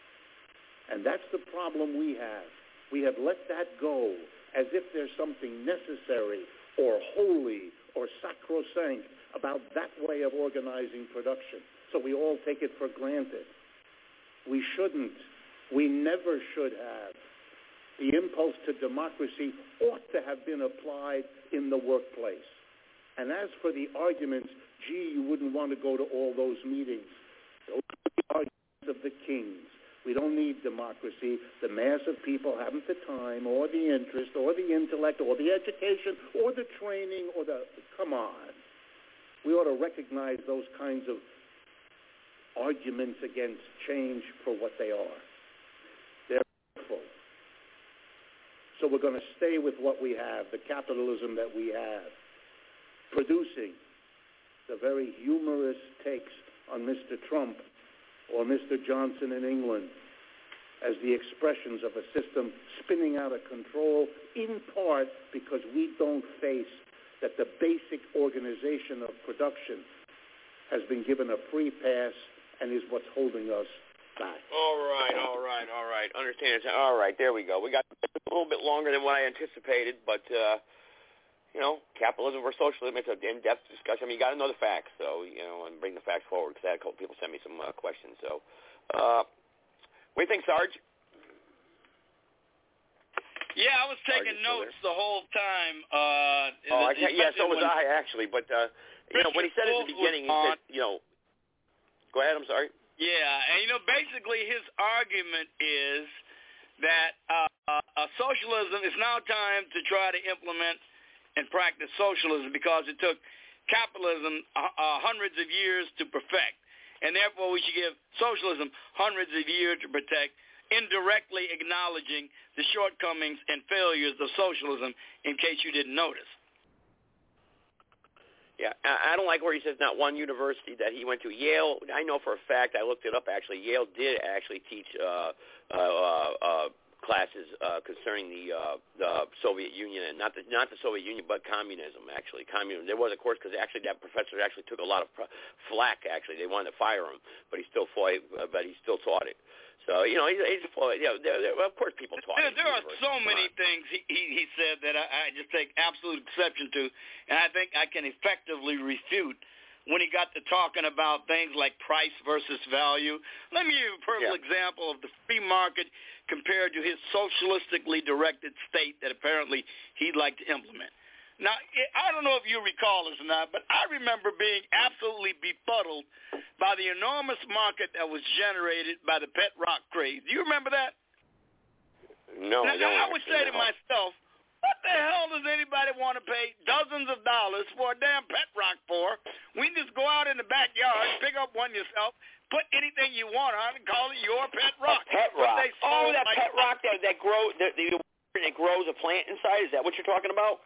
And that's the problem we have. We have let that go as if there's something necessary or holy or sacrosanct about that way of organizing production. So we all take it for granted. We shouldn't. We never should have. The impulse to democracy ought to have been applied in the workplace. And as for the arguments, gee, you wouldn't want to go to all those meetings. Those are the arguments of the kings. We don't need democracy. The mass of people haven't the time or the interest or the intellect or the education or the training or the... Come on. We ought to recognize those kinds of arguments against change for what they are. They're hurtful. So we're going to stay with what we have, the capitalism that we have, producing the very humorous takes on Mister Trump or Mister Johnson in England as the expressions of a system spinning out of control, in part because we don't face that the basic organization of production has been given a free pass and is what's holding us back. All right, all right, all right. Understand. All right, there we go. We got a little bit longer than what I anticipated, but, uh, you know, capitalism versus socialism, it's an in-depth discussion. I mean, you got to know the facts, so, you know, and bring the facts forward, because I had a couple people send me some uh, questions. So, uh, what do you think, Sarge? Yeah, I was taking notes the whole time. Uh, oh, I can't, yeah, so was I, actually. But, uh, you know, what he said at the beginning, he said, you know, go ahead, I'm sorry. Yeah, and, you know, basically his argument is that uh, uh, socialism, it's now time to try to implement and practice socialism because it took capitalism uh, uh, hundreds of years to perfect. And therefore we should give socialism hundreds of years to protect, indirectly acknowledging the shortcomings and failures of socialism in case you didn't notice. Yeah, I don't like where he says not one university that he went to. Yale, I know for a fact, I looked it up actually, Yale did actually teach uh, uh, uh, classes uh, concerning the, uh, the Soviet Union, and not the, not the Soviet Union, but communism, actually. Communism. There was a course because actually that professor actually took a lot of flack, actually. They wanted to fire him, but he still fought, but he still taught it. So, you know, he's, he's you know, there, there, of course people taught There, it. there are so many things he, he, he said that I, I just take absolute exception to, and I think I can effectively refute when he got to talking about things like price versus value. Let me give you a personal yeah. example of the free market compared to his socialistically directed state that apparently he'd like to implement. Now, I don't know if you recall this or not, but I remember being absolutely befuddled by the enormous market that was generated by the pet rock craze. Do you remember that? No, now, I don't. I would say to myself, what the hell does anybody want to pay dozens of dollars for a damn pet rock for? We can just go out in the backyard, pick up one yourself, put anything you want on it, and call it your pet rock. A pet rock. They oh, that like pet rock that that grows that, that grows a plant inside. Is that what you're talking about?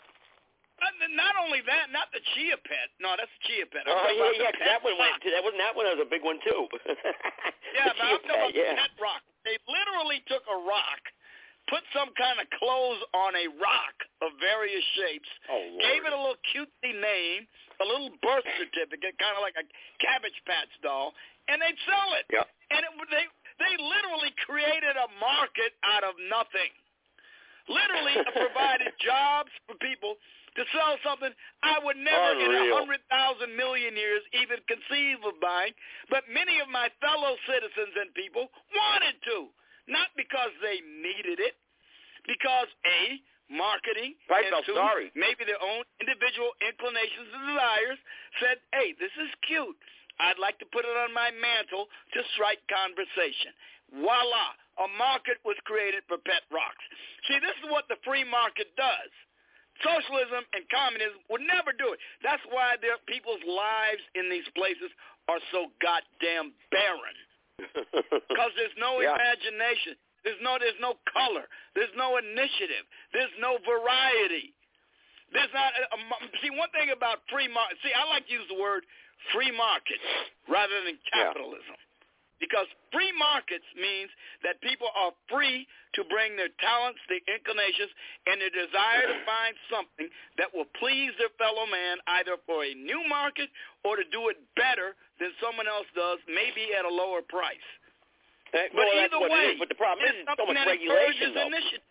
Not only that, not the chia pet. No, that's the chia pet. I'm oh yeah, yeah. Cause that one went. That wasn't that one. Was a big one too. yeah, but I'm talking about yeah. the pet rock. They literally took a rock, put some kind of clothes on a rock of various shapes, oh, gave it a little cutesy name, a little birth certificate, kind of like a Cabbage Patch doll, and they'd sell it. Yeah. And it, they they literally created a market out of nothing. Literally provided jobs for people to sell something I would never Unreal. in a hundred thousand million years even conceive of buying, but many of my fellow citizens and people wanted to, not because they needed it, because A, marketing, right, and two, sorry. maybe their own individual inclinations and desires said, hey, this is cute. I'd like to put it on my mantle to strike conversation. Voila, a market was created for pet rocks. See, this is what the free market does. Socialism and communism would never do it. That's why their people's lives in these places are so goddamn barren. Because there's no yeah. imagination. There's no there's no color. There's no initiative. There's no variety. There's not a, a, see one thing about free market. See, I like to use the word free market rather than capitalism. Yeah. Because free markets means that people are free to bring their talents, their inclinations, and their desire to find something that will please their fellow man either for a new market or to do it better than someone else does, maybe at a lower price. That, but well, either way, but the problem is so much that regulation, though. Initiative.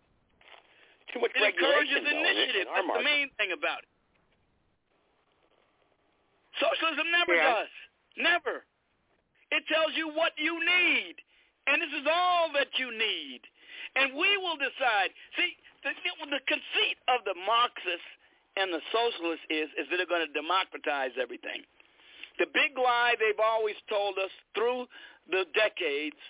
Too much it regulation, encourages though, initiative. in our That's market. the main thing about it. Socialism never yeah. does. Never. It tells you what you need, and this is all that you need. And we will decide. See, the, the conceit of the Marxists and the socialists is, is that they're going to democratize everything. The big lie they've always told us through the decades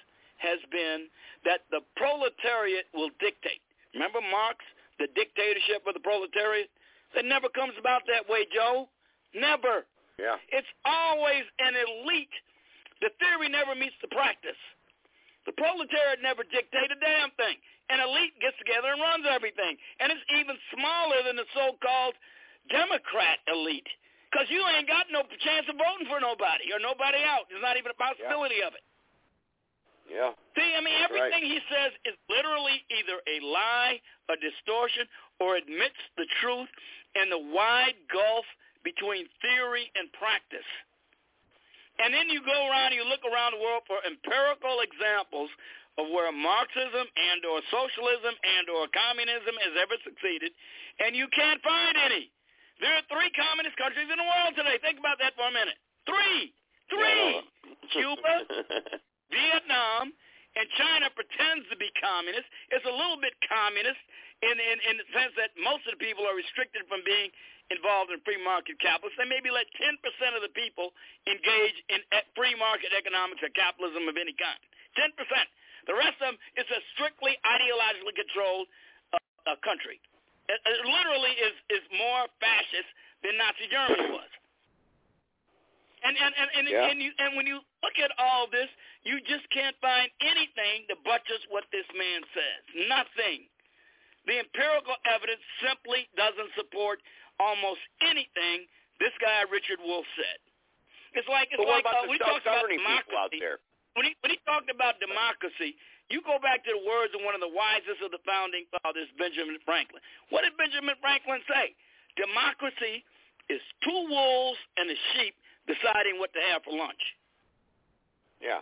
has been that the proletariat will dictate. Remember Marx, the dictatorship of the proletariat? It never comes about that way, Joe. Never. Yeah. It's always an elite. The theory never meets the practice. The proletariat never dictates a damn thing. An elite gets together and runs everything. And it's even smaller than the so-called Democrat elite. Because you ain't got no chance of voting for nobody or nobody out. There's not even a possibility yeah. of it. Yeah. See, I mean, That's everything right. he says is literally either a lie, a distortion, or admits the truth in the wide gulf between theory and practice. And then you go around and you look around the world for empirical examples of where Marxism and or socialism and or communism has ever succeeded, and you can't find any. There are three communist countries in the world today. Think about that for a minute. Three. Three. Yeah. Cuba, Vietnam, and China pretends to be communist. It's a little bit communist in, in, in the sense that most of the people are restricted from being involved in free market capitalism. They maybe let ten percent of the people engage in free market economics or capitalism of any kind. ten percent. The rest of them is a strictly ideologically controlled uh, uh, country. It, it literally is, is more fascist than Nazi Germany was. And and and and, yeah. and, you, and when you look at all this, you just can't find anything to buttress what this man says. Nothing. The empirical evidence simply doesn't support almost anything this guy Richard Wolff said. It's like it's but what like about uh, the we talked about self-governing people out democracy. there? When he when he talked about democracy, you go back to the words of one of the wisest of the founding fathers, Benjamin Franklin. What did Benjamin Franklin say? Democracy is two wolves and a sheep deciding what to have for lunch. Yeah.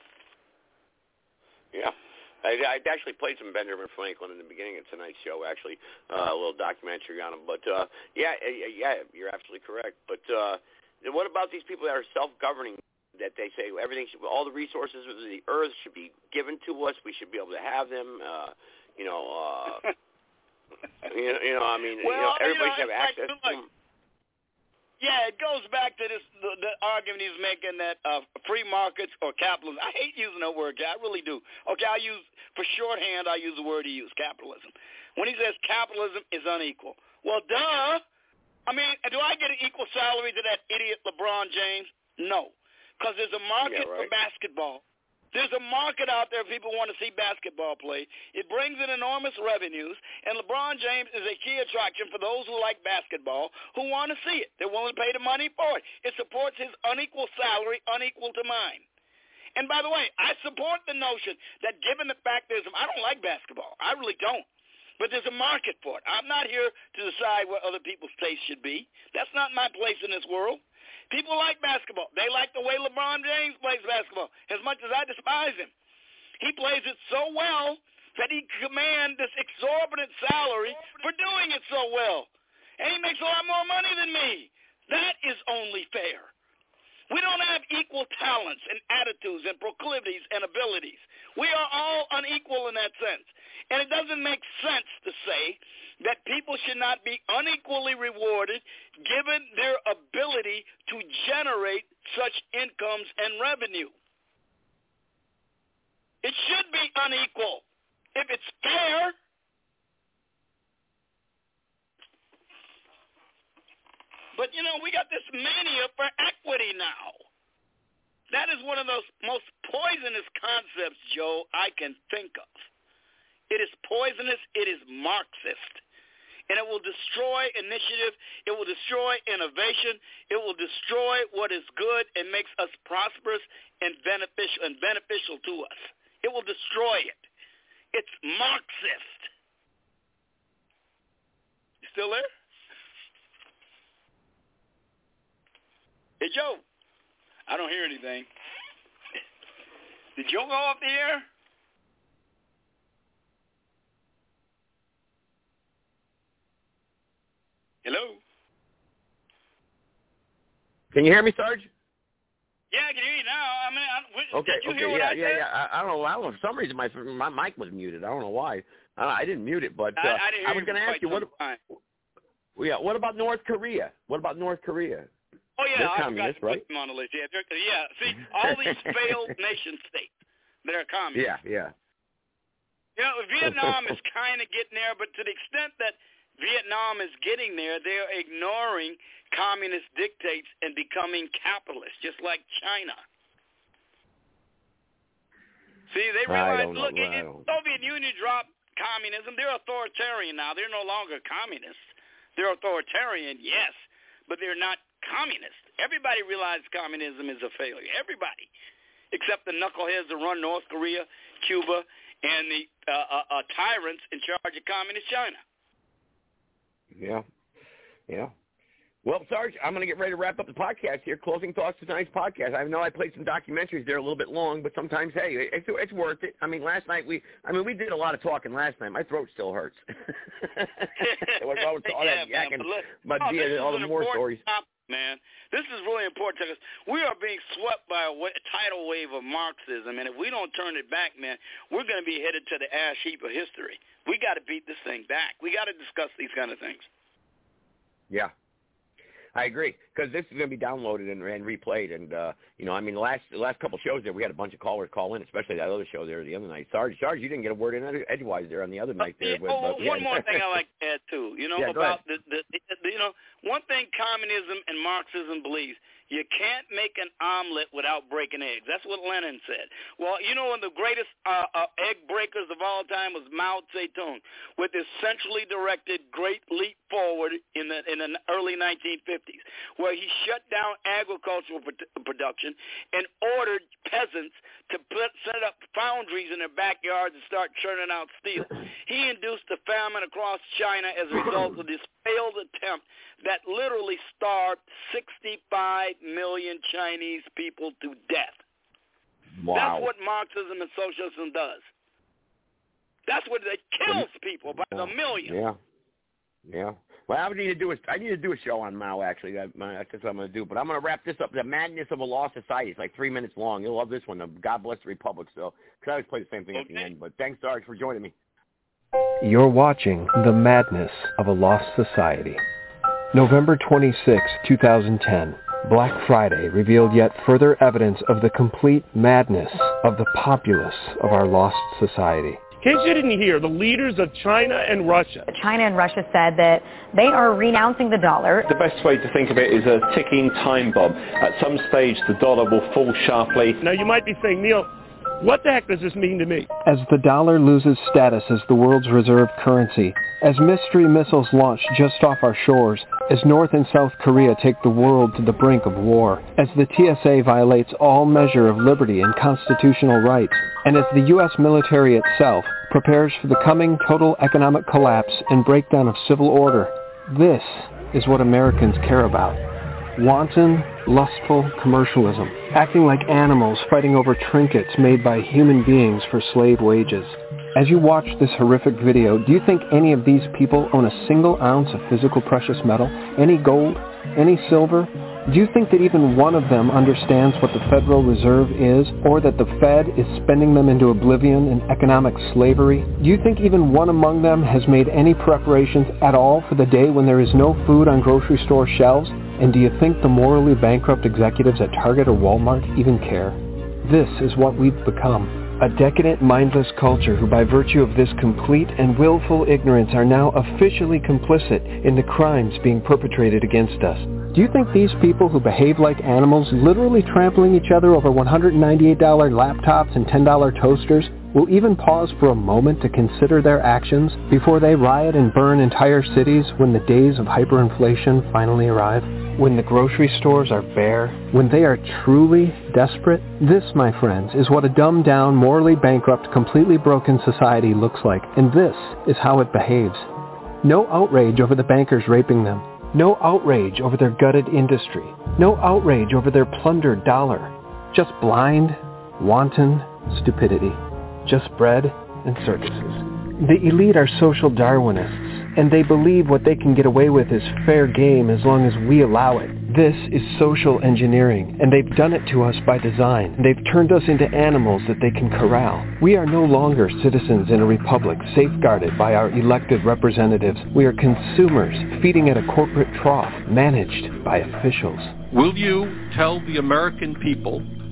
Yeah. I, I actually played some Benjamin Franklin in the beginning of tonight's show, actually, uh, a little documentary on him. But, uh, yeah, yeah, you're absolutely correct. But uh, what about these people that are self-governing, that they say everything, should, all the resources of the earth should be given to us, we should be able to have them, uh, you know, uh, you, know, you know, I mean, well, you know, everybody you know, should have access like, to them. Yeah, it goes back to this the, the argument he's making that uh, free markets or capitalism. I hate using that word, I really do. Okay, I use, for shorthand, I use the word he used, capitalism. When he says capitalism is unequal. Well, duh. I mean, do I get an equal salary to that idiot LeBron James? No, because there's a market yeah, right. for basketball. There's a market out there if people want to see basketball play. It brings in enormous revenues, and LeBron James is a key attraction for those who like basketball, who want to see it. They're willing to pay the money for it. It supports his unequal salary, unequal to mine. And by the way, I support the notion that given the fact there's, I don't like basketball. I really don't. But there's a market for it. I'm not here to decide what other people's taste should be. That's not my place in this world. People like basketball. They like the way LeBron James plays basketball, as much as I despise him. He plays it so well that he commands this exorbitant salary for doing it so well. And he makes a lot more money than me. That is only fair. We don't have equal talents and attitudes and proclivities and abilities. We are all unequal in that sense. And it doesn't make sense to say that people should not be unequally rewarded given their ability to generate such incomes and revenue. It should be unequal. If it's fair, but, you know, we got this mania for equity now. That is one of those most poisonous concepts, Joe, I can think of. It is poisonous. It is Marxist. And it will destroy initiative. It will destroy innovation. It will destroy what is good and makes us prosperous and beneficial and beneficial to us. It will destroy it. It's Marxist. You still there? Hey, Joe. I don't hear anything. Did Joe go off the air? Hello? Can you hear me, Sarge? Yeah, I can hear you now. I mean, I, okay, did you okay, hear what yeah, I yeah, said? yeah. I, I don't know. I don't know. For some reason, my my mic was muted. I don't know why. Uh, I didn't mute it, but uh, I, I, didn't hear I was going to ask you what. Well, yeah, what about North Korea? What about North Korea? Oh yeah, They're I communist, forgot to right? put them on the list. Yeah, yeah. See, all these failed nation states, they're communists. Yeah, yeah. You know, Vietnam is kind of getting there, but to the extent that Vietnam is getting there, they're ignoring communist dictates and becoming capitalist, just like China. See, they realize, look, it, it, Soviet Union dropped communism. They're authoritarian now. They're no longer communists. They're authoritarian, yes, but they're not communist. Everybody realizes communism is a failure. Everybody, except the knuckleheads that run North Korea, Cuba, and the uh, uh, uh, tyrants in charge of communist China. Yeah, yeah. Well, Sarge, I'm going to get ready to wrap up the podcast here. Closing thoughts to tonight's podcast. I know I played some documentaries there a little bit long, but sometimes, hey, it's, it's worth it. I mean, last night we, I mean, we did a lot of talking last night. My throat still hurts. It was all, all yeah, that yakking, man, look, but oh, yeah, all the more stories. Topic, man, this is really important because we are being swept by a w- tidal wave of Marxism, and if we don't turn it back, man, we're going to be headed to the ash heap of history. We got to beat this thing back. We got to discuss these kind of things. Yeah. I agree, because this is going to be downloaded and, and replayed. And, uh, you know, I mean, the last the last couple shows there, we had a bunch of callers call in, especially that other show there the other night. Sarge, Sarge, you didn't get a word in edgewise there on the other night there. Uh, but, oh, but one had... more thing I like to add, too, you know, yeah, about the, the, the, you know, one thing communism and Marxism believes, you can't make an omelet without breaking eggs. That's what Lenin said. Well, you know, one of the greatest uh, uh, egg breakers of all time was Mao Zedong, with his centrally directed Great Leap Forward in the in the early nineteen fifties, where he shut down agricultural production and ordered peasants to put, set up foundries in their backyards and start churning out steel. He induced a famine across China as a result of this failed attempt that literally starved sixty-five million Chinese people to death. Wow. That's what Marxism and socialism does. That's what it kills people by the millions. Yeah, yeah. Well, I need to do a, I need to do a show on Mao. Actually, that, that's what I'm going to do. But I'm going to wrap this up. The Madness of a Lost Society. It's like three minutes long. You'll love this one. God Bless the Republic. So, because I always play the same thing okay. at the end. But thanks, Sarge, for joining me. You're watching The Madness of a Lost Society. November twenty-sixth, twenty ten, Black Friday revealed yet further evidence of the complete madness of the populace of our lost society. In case you didn't hear, the leaders of China and Russia. China and Russia said that they are renouncing the dollar. The best way to think of it is a ticking time bomb. At some stage, the dollar will fall sharply. Now, you might be saying, Neil, what the heck does this mean to me? As the dollar loses status as the world's reserve currency, as mystery missiles launch just off our shores, as North and South Korea take the world to the brink of war, as the T S A violates all measure of liberty and constitutional rights, and as the U S military itself prepares for the coming total economic collapse and breakdown of civil order, this is what Americans care about. Wanton, lustful commercialism, acting like animals fighting over trinkets made by human beings for slave wages. As you watch this horrific video, do you think any of these people own a single ounce of physical precious metal? Any gold? Any silver? Do you think that even one of them understands what the Federal Reserve is, or that the Fed is spending them into oblivion in economic slavery? Do you think even one among them has made any preparations at all for the day when there is no food on grocery store shelves? And do you think the morally bankrupt executives at Target or Walmart even care? This is what we've become. A decadent, mindless culture who by virtue of this complete and willful ignorance are now officially complicit in the crimes being perpetrated against us. Do you think these people who behave like animals, literally trampling each other over one hundred ninety-eight dollars laptops and ten dollars toasters, will even pause for a moment to consider their actions before they riot and burn entire cities when the days of hyperinflation finally arrive? When the grocery stores are bare? When they are truly desperate? This, my friends, is what a dumbed-down, morally bankrupt, completely broken society looks like, and this is how it behaves. No outrage over the bankers raping them. No outrage over their gutted industry. No outrage over their plundered dollar. Just blind, wanton stupidity. Just bread and circuses. The elite are social Darwinists, and they believe what they can get away with is fair game as long as we allow it. This is social engineering, and they've done it to us by design. They've turned us into animals that they can corral. We are no longer citizens in a republic safeguarded by our elected representatives. We are consumers feeding at a corporate trough managed by officials. Will you tell the American people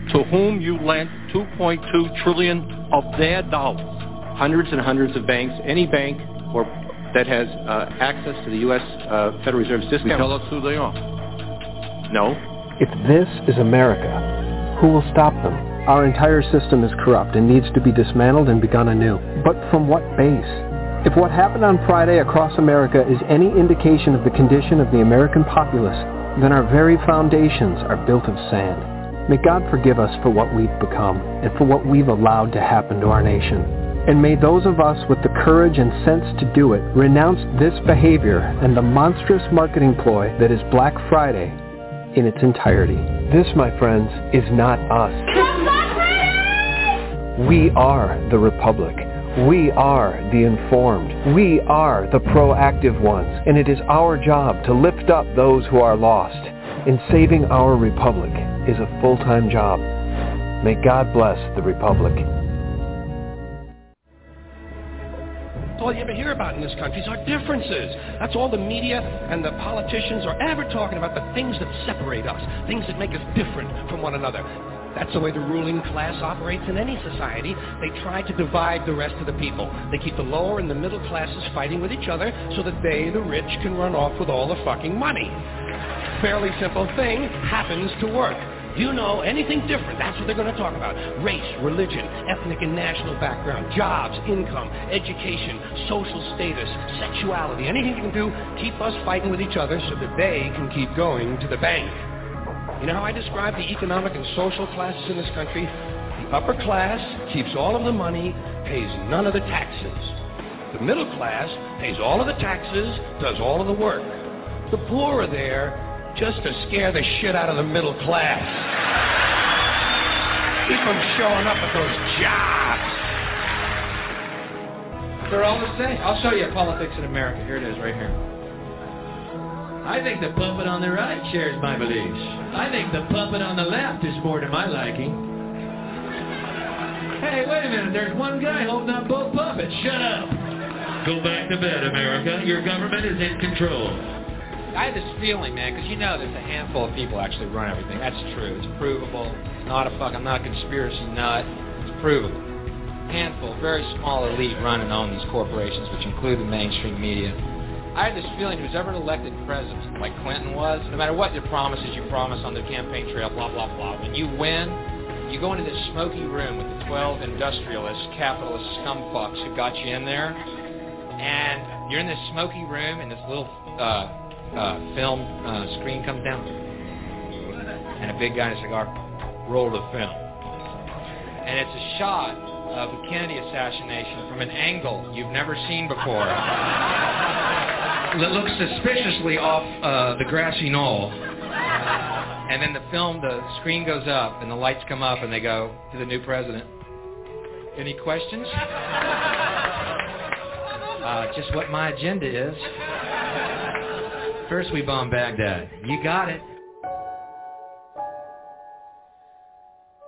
to whom you lent two point two trillion dollars of their dollars. Hundreds and hundreds of banks, any bank or that has uh, access to the U S Uh, Federal Reserve's discount. Tell us who they are. No. If this is America, who will stop them? Our entire system is corrupt and needs to be dismantled and begun anew. But from what base? If what happened on Friday across America is any indication of the condition of the American populace, then our very foundations are built of sand. May God forgive us for what we've become and for what we've allowed to happen to our nation. And may those of us with the courage and sense to do it renounce this behavior and the monstrous marketing ploy that is Black Friday in its entirety. This, my friends, is not us. We are the Republic. We are the informed. We are the proactive ones. And it is our job to lift up those who are lost. And saving our Republic is a full-time job. May God bless the Republic. All you ever hear about in this country is our differences. That's all the media and the politicians are ever talking about, the things that separate us, things that make us different from one another. That's the way the ruling class operates in any society. They try to divide the rest of the people. They keep the lower and the middle classes fighting with each other so that they, the rich, can run off with all the fucking money. Fairly simple thing, happens to work. Do you know anything different? That's what they're going to talk about. Race, religion, ethnic and national background, jobs, income, education, social status, sexuality. Anything you can do, keep us fighting with each other so that they can keep going to the bank. You know how I describe the economic and social classes in this country? The upper class keeps all of the money, pays none of the taxes. The middle class pays all of the taxes, does all of the work. The poor are there just to scare the shit out of the middle class. Keep them showing up at those jobs. They're all the same. I'll show you politics in America. Here it is, right here. I think the puppet on the right shares my beliefs. I think the puppet on the left is more to my liking. Hey, wait a minute. There's one guy holding up both puppets. Shut up. Go back to bed, America. Your government is in control. I had this feeling, man, because you know there's a handful of people actually run everything. That's true. It's provable. It's not a fuck. I'm not a conspiracy nut. It's provable. Handful, very small elite run and own these corporations, which include the mainstream media. I had this feeling who's ever elected president, like Clinton was, no matter what your promises you promise on the campaign trail, blah, blah, blah, when you win, you go into this smoky room with the twelve industrialist, capitalist scumfucks who got you in there, and you're in this smoky room, and this little uh, uh, film uh, screen comes down, and a big guy in a cigar roll the film. And it's a shot of the Kennedy assassination from an angle you've never seen before. It looks suspiciously off uh, the grassy knoll. And then the film, the screen goes up, and the lights come up, and they go to the new president. Any questions? Uh, just what my agenda is. First we bomb Baghdad. You got it.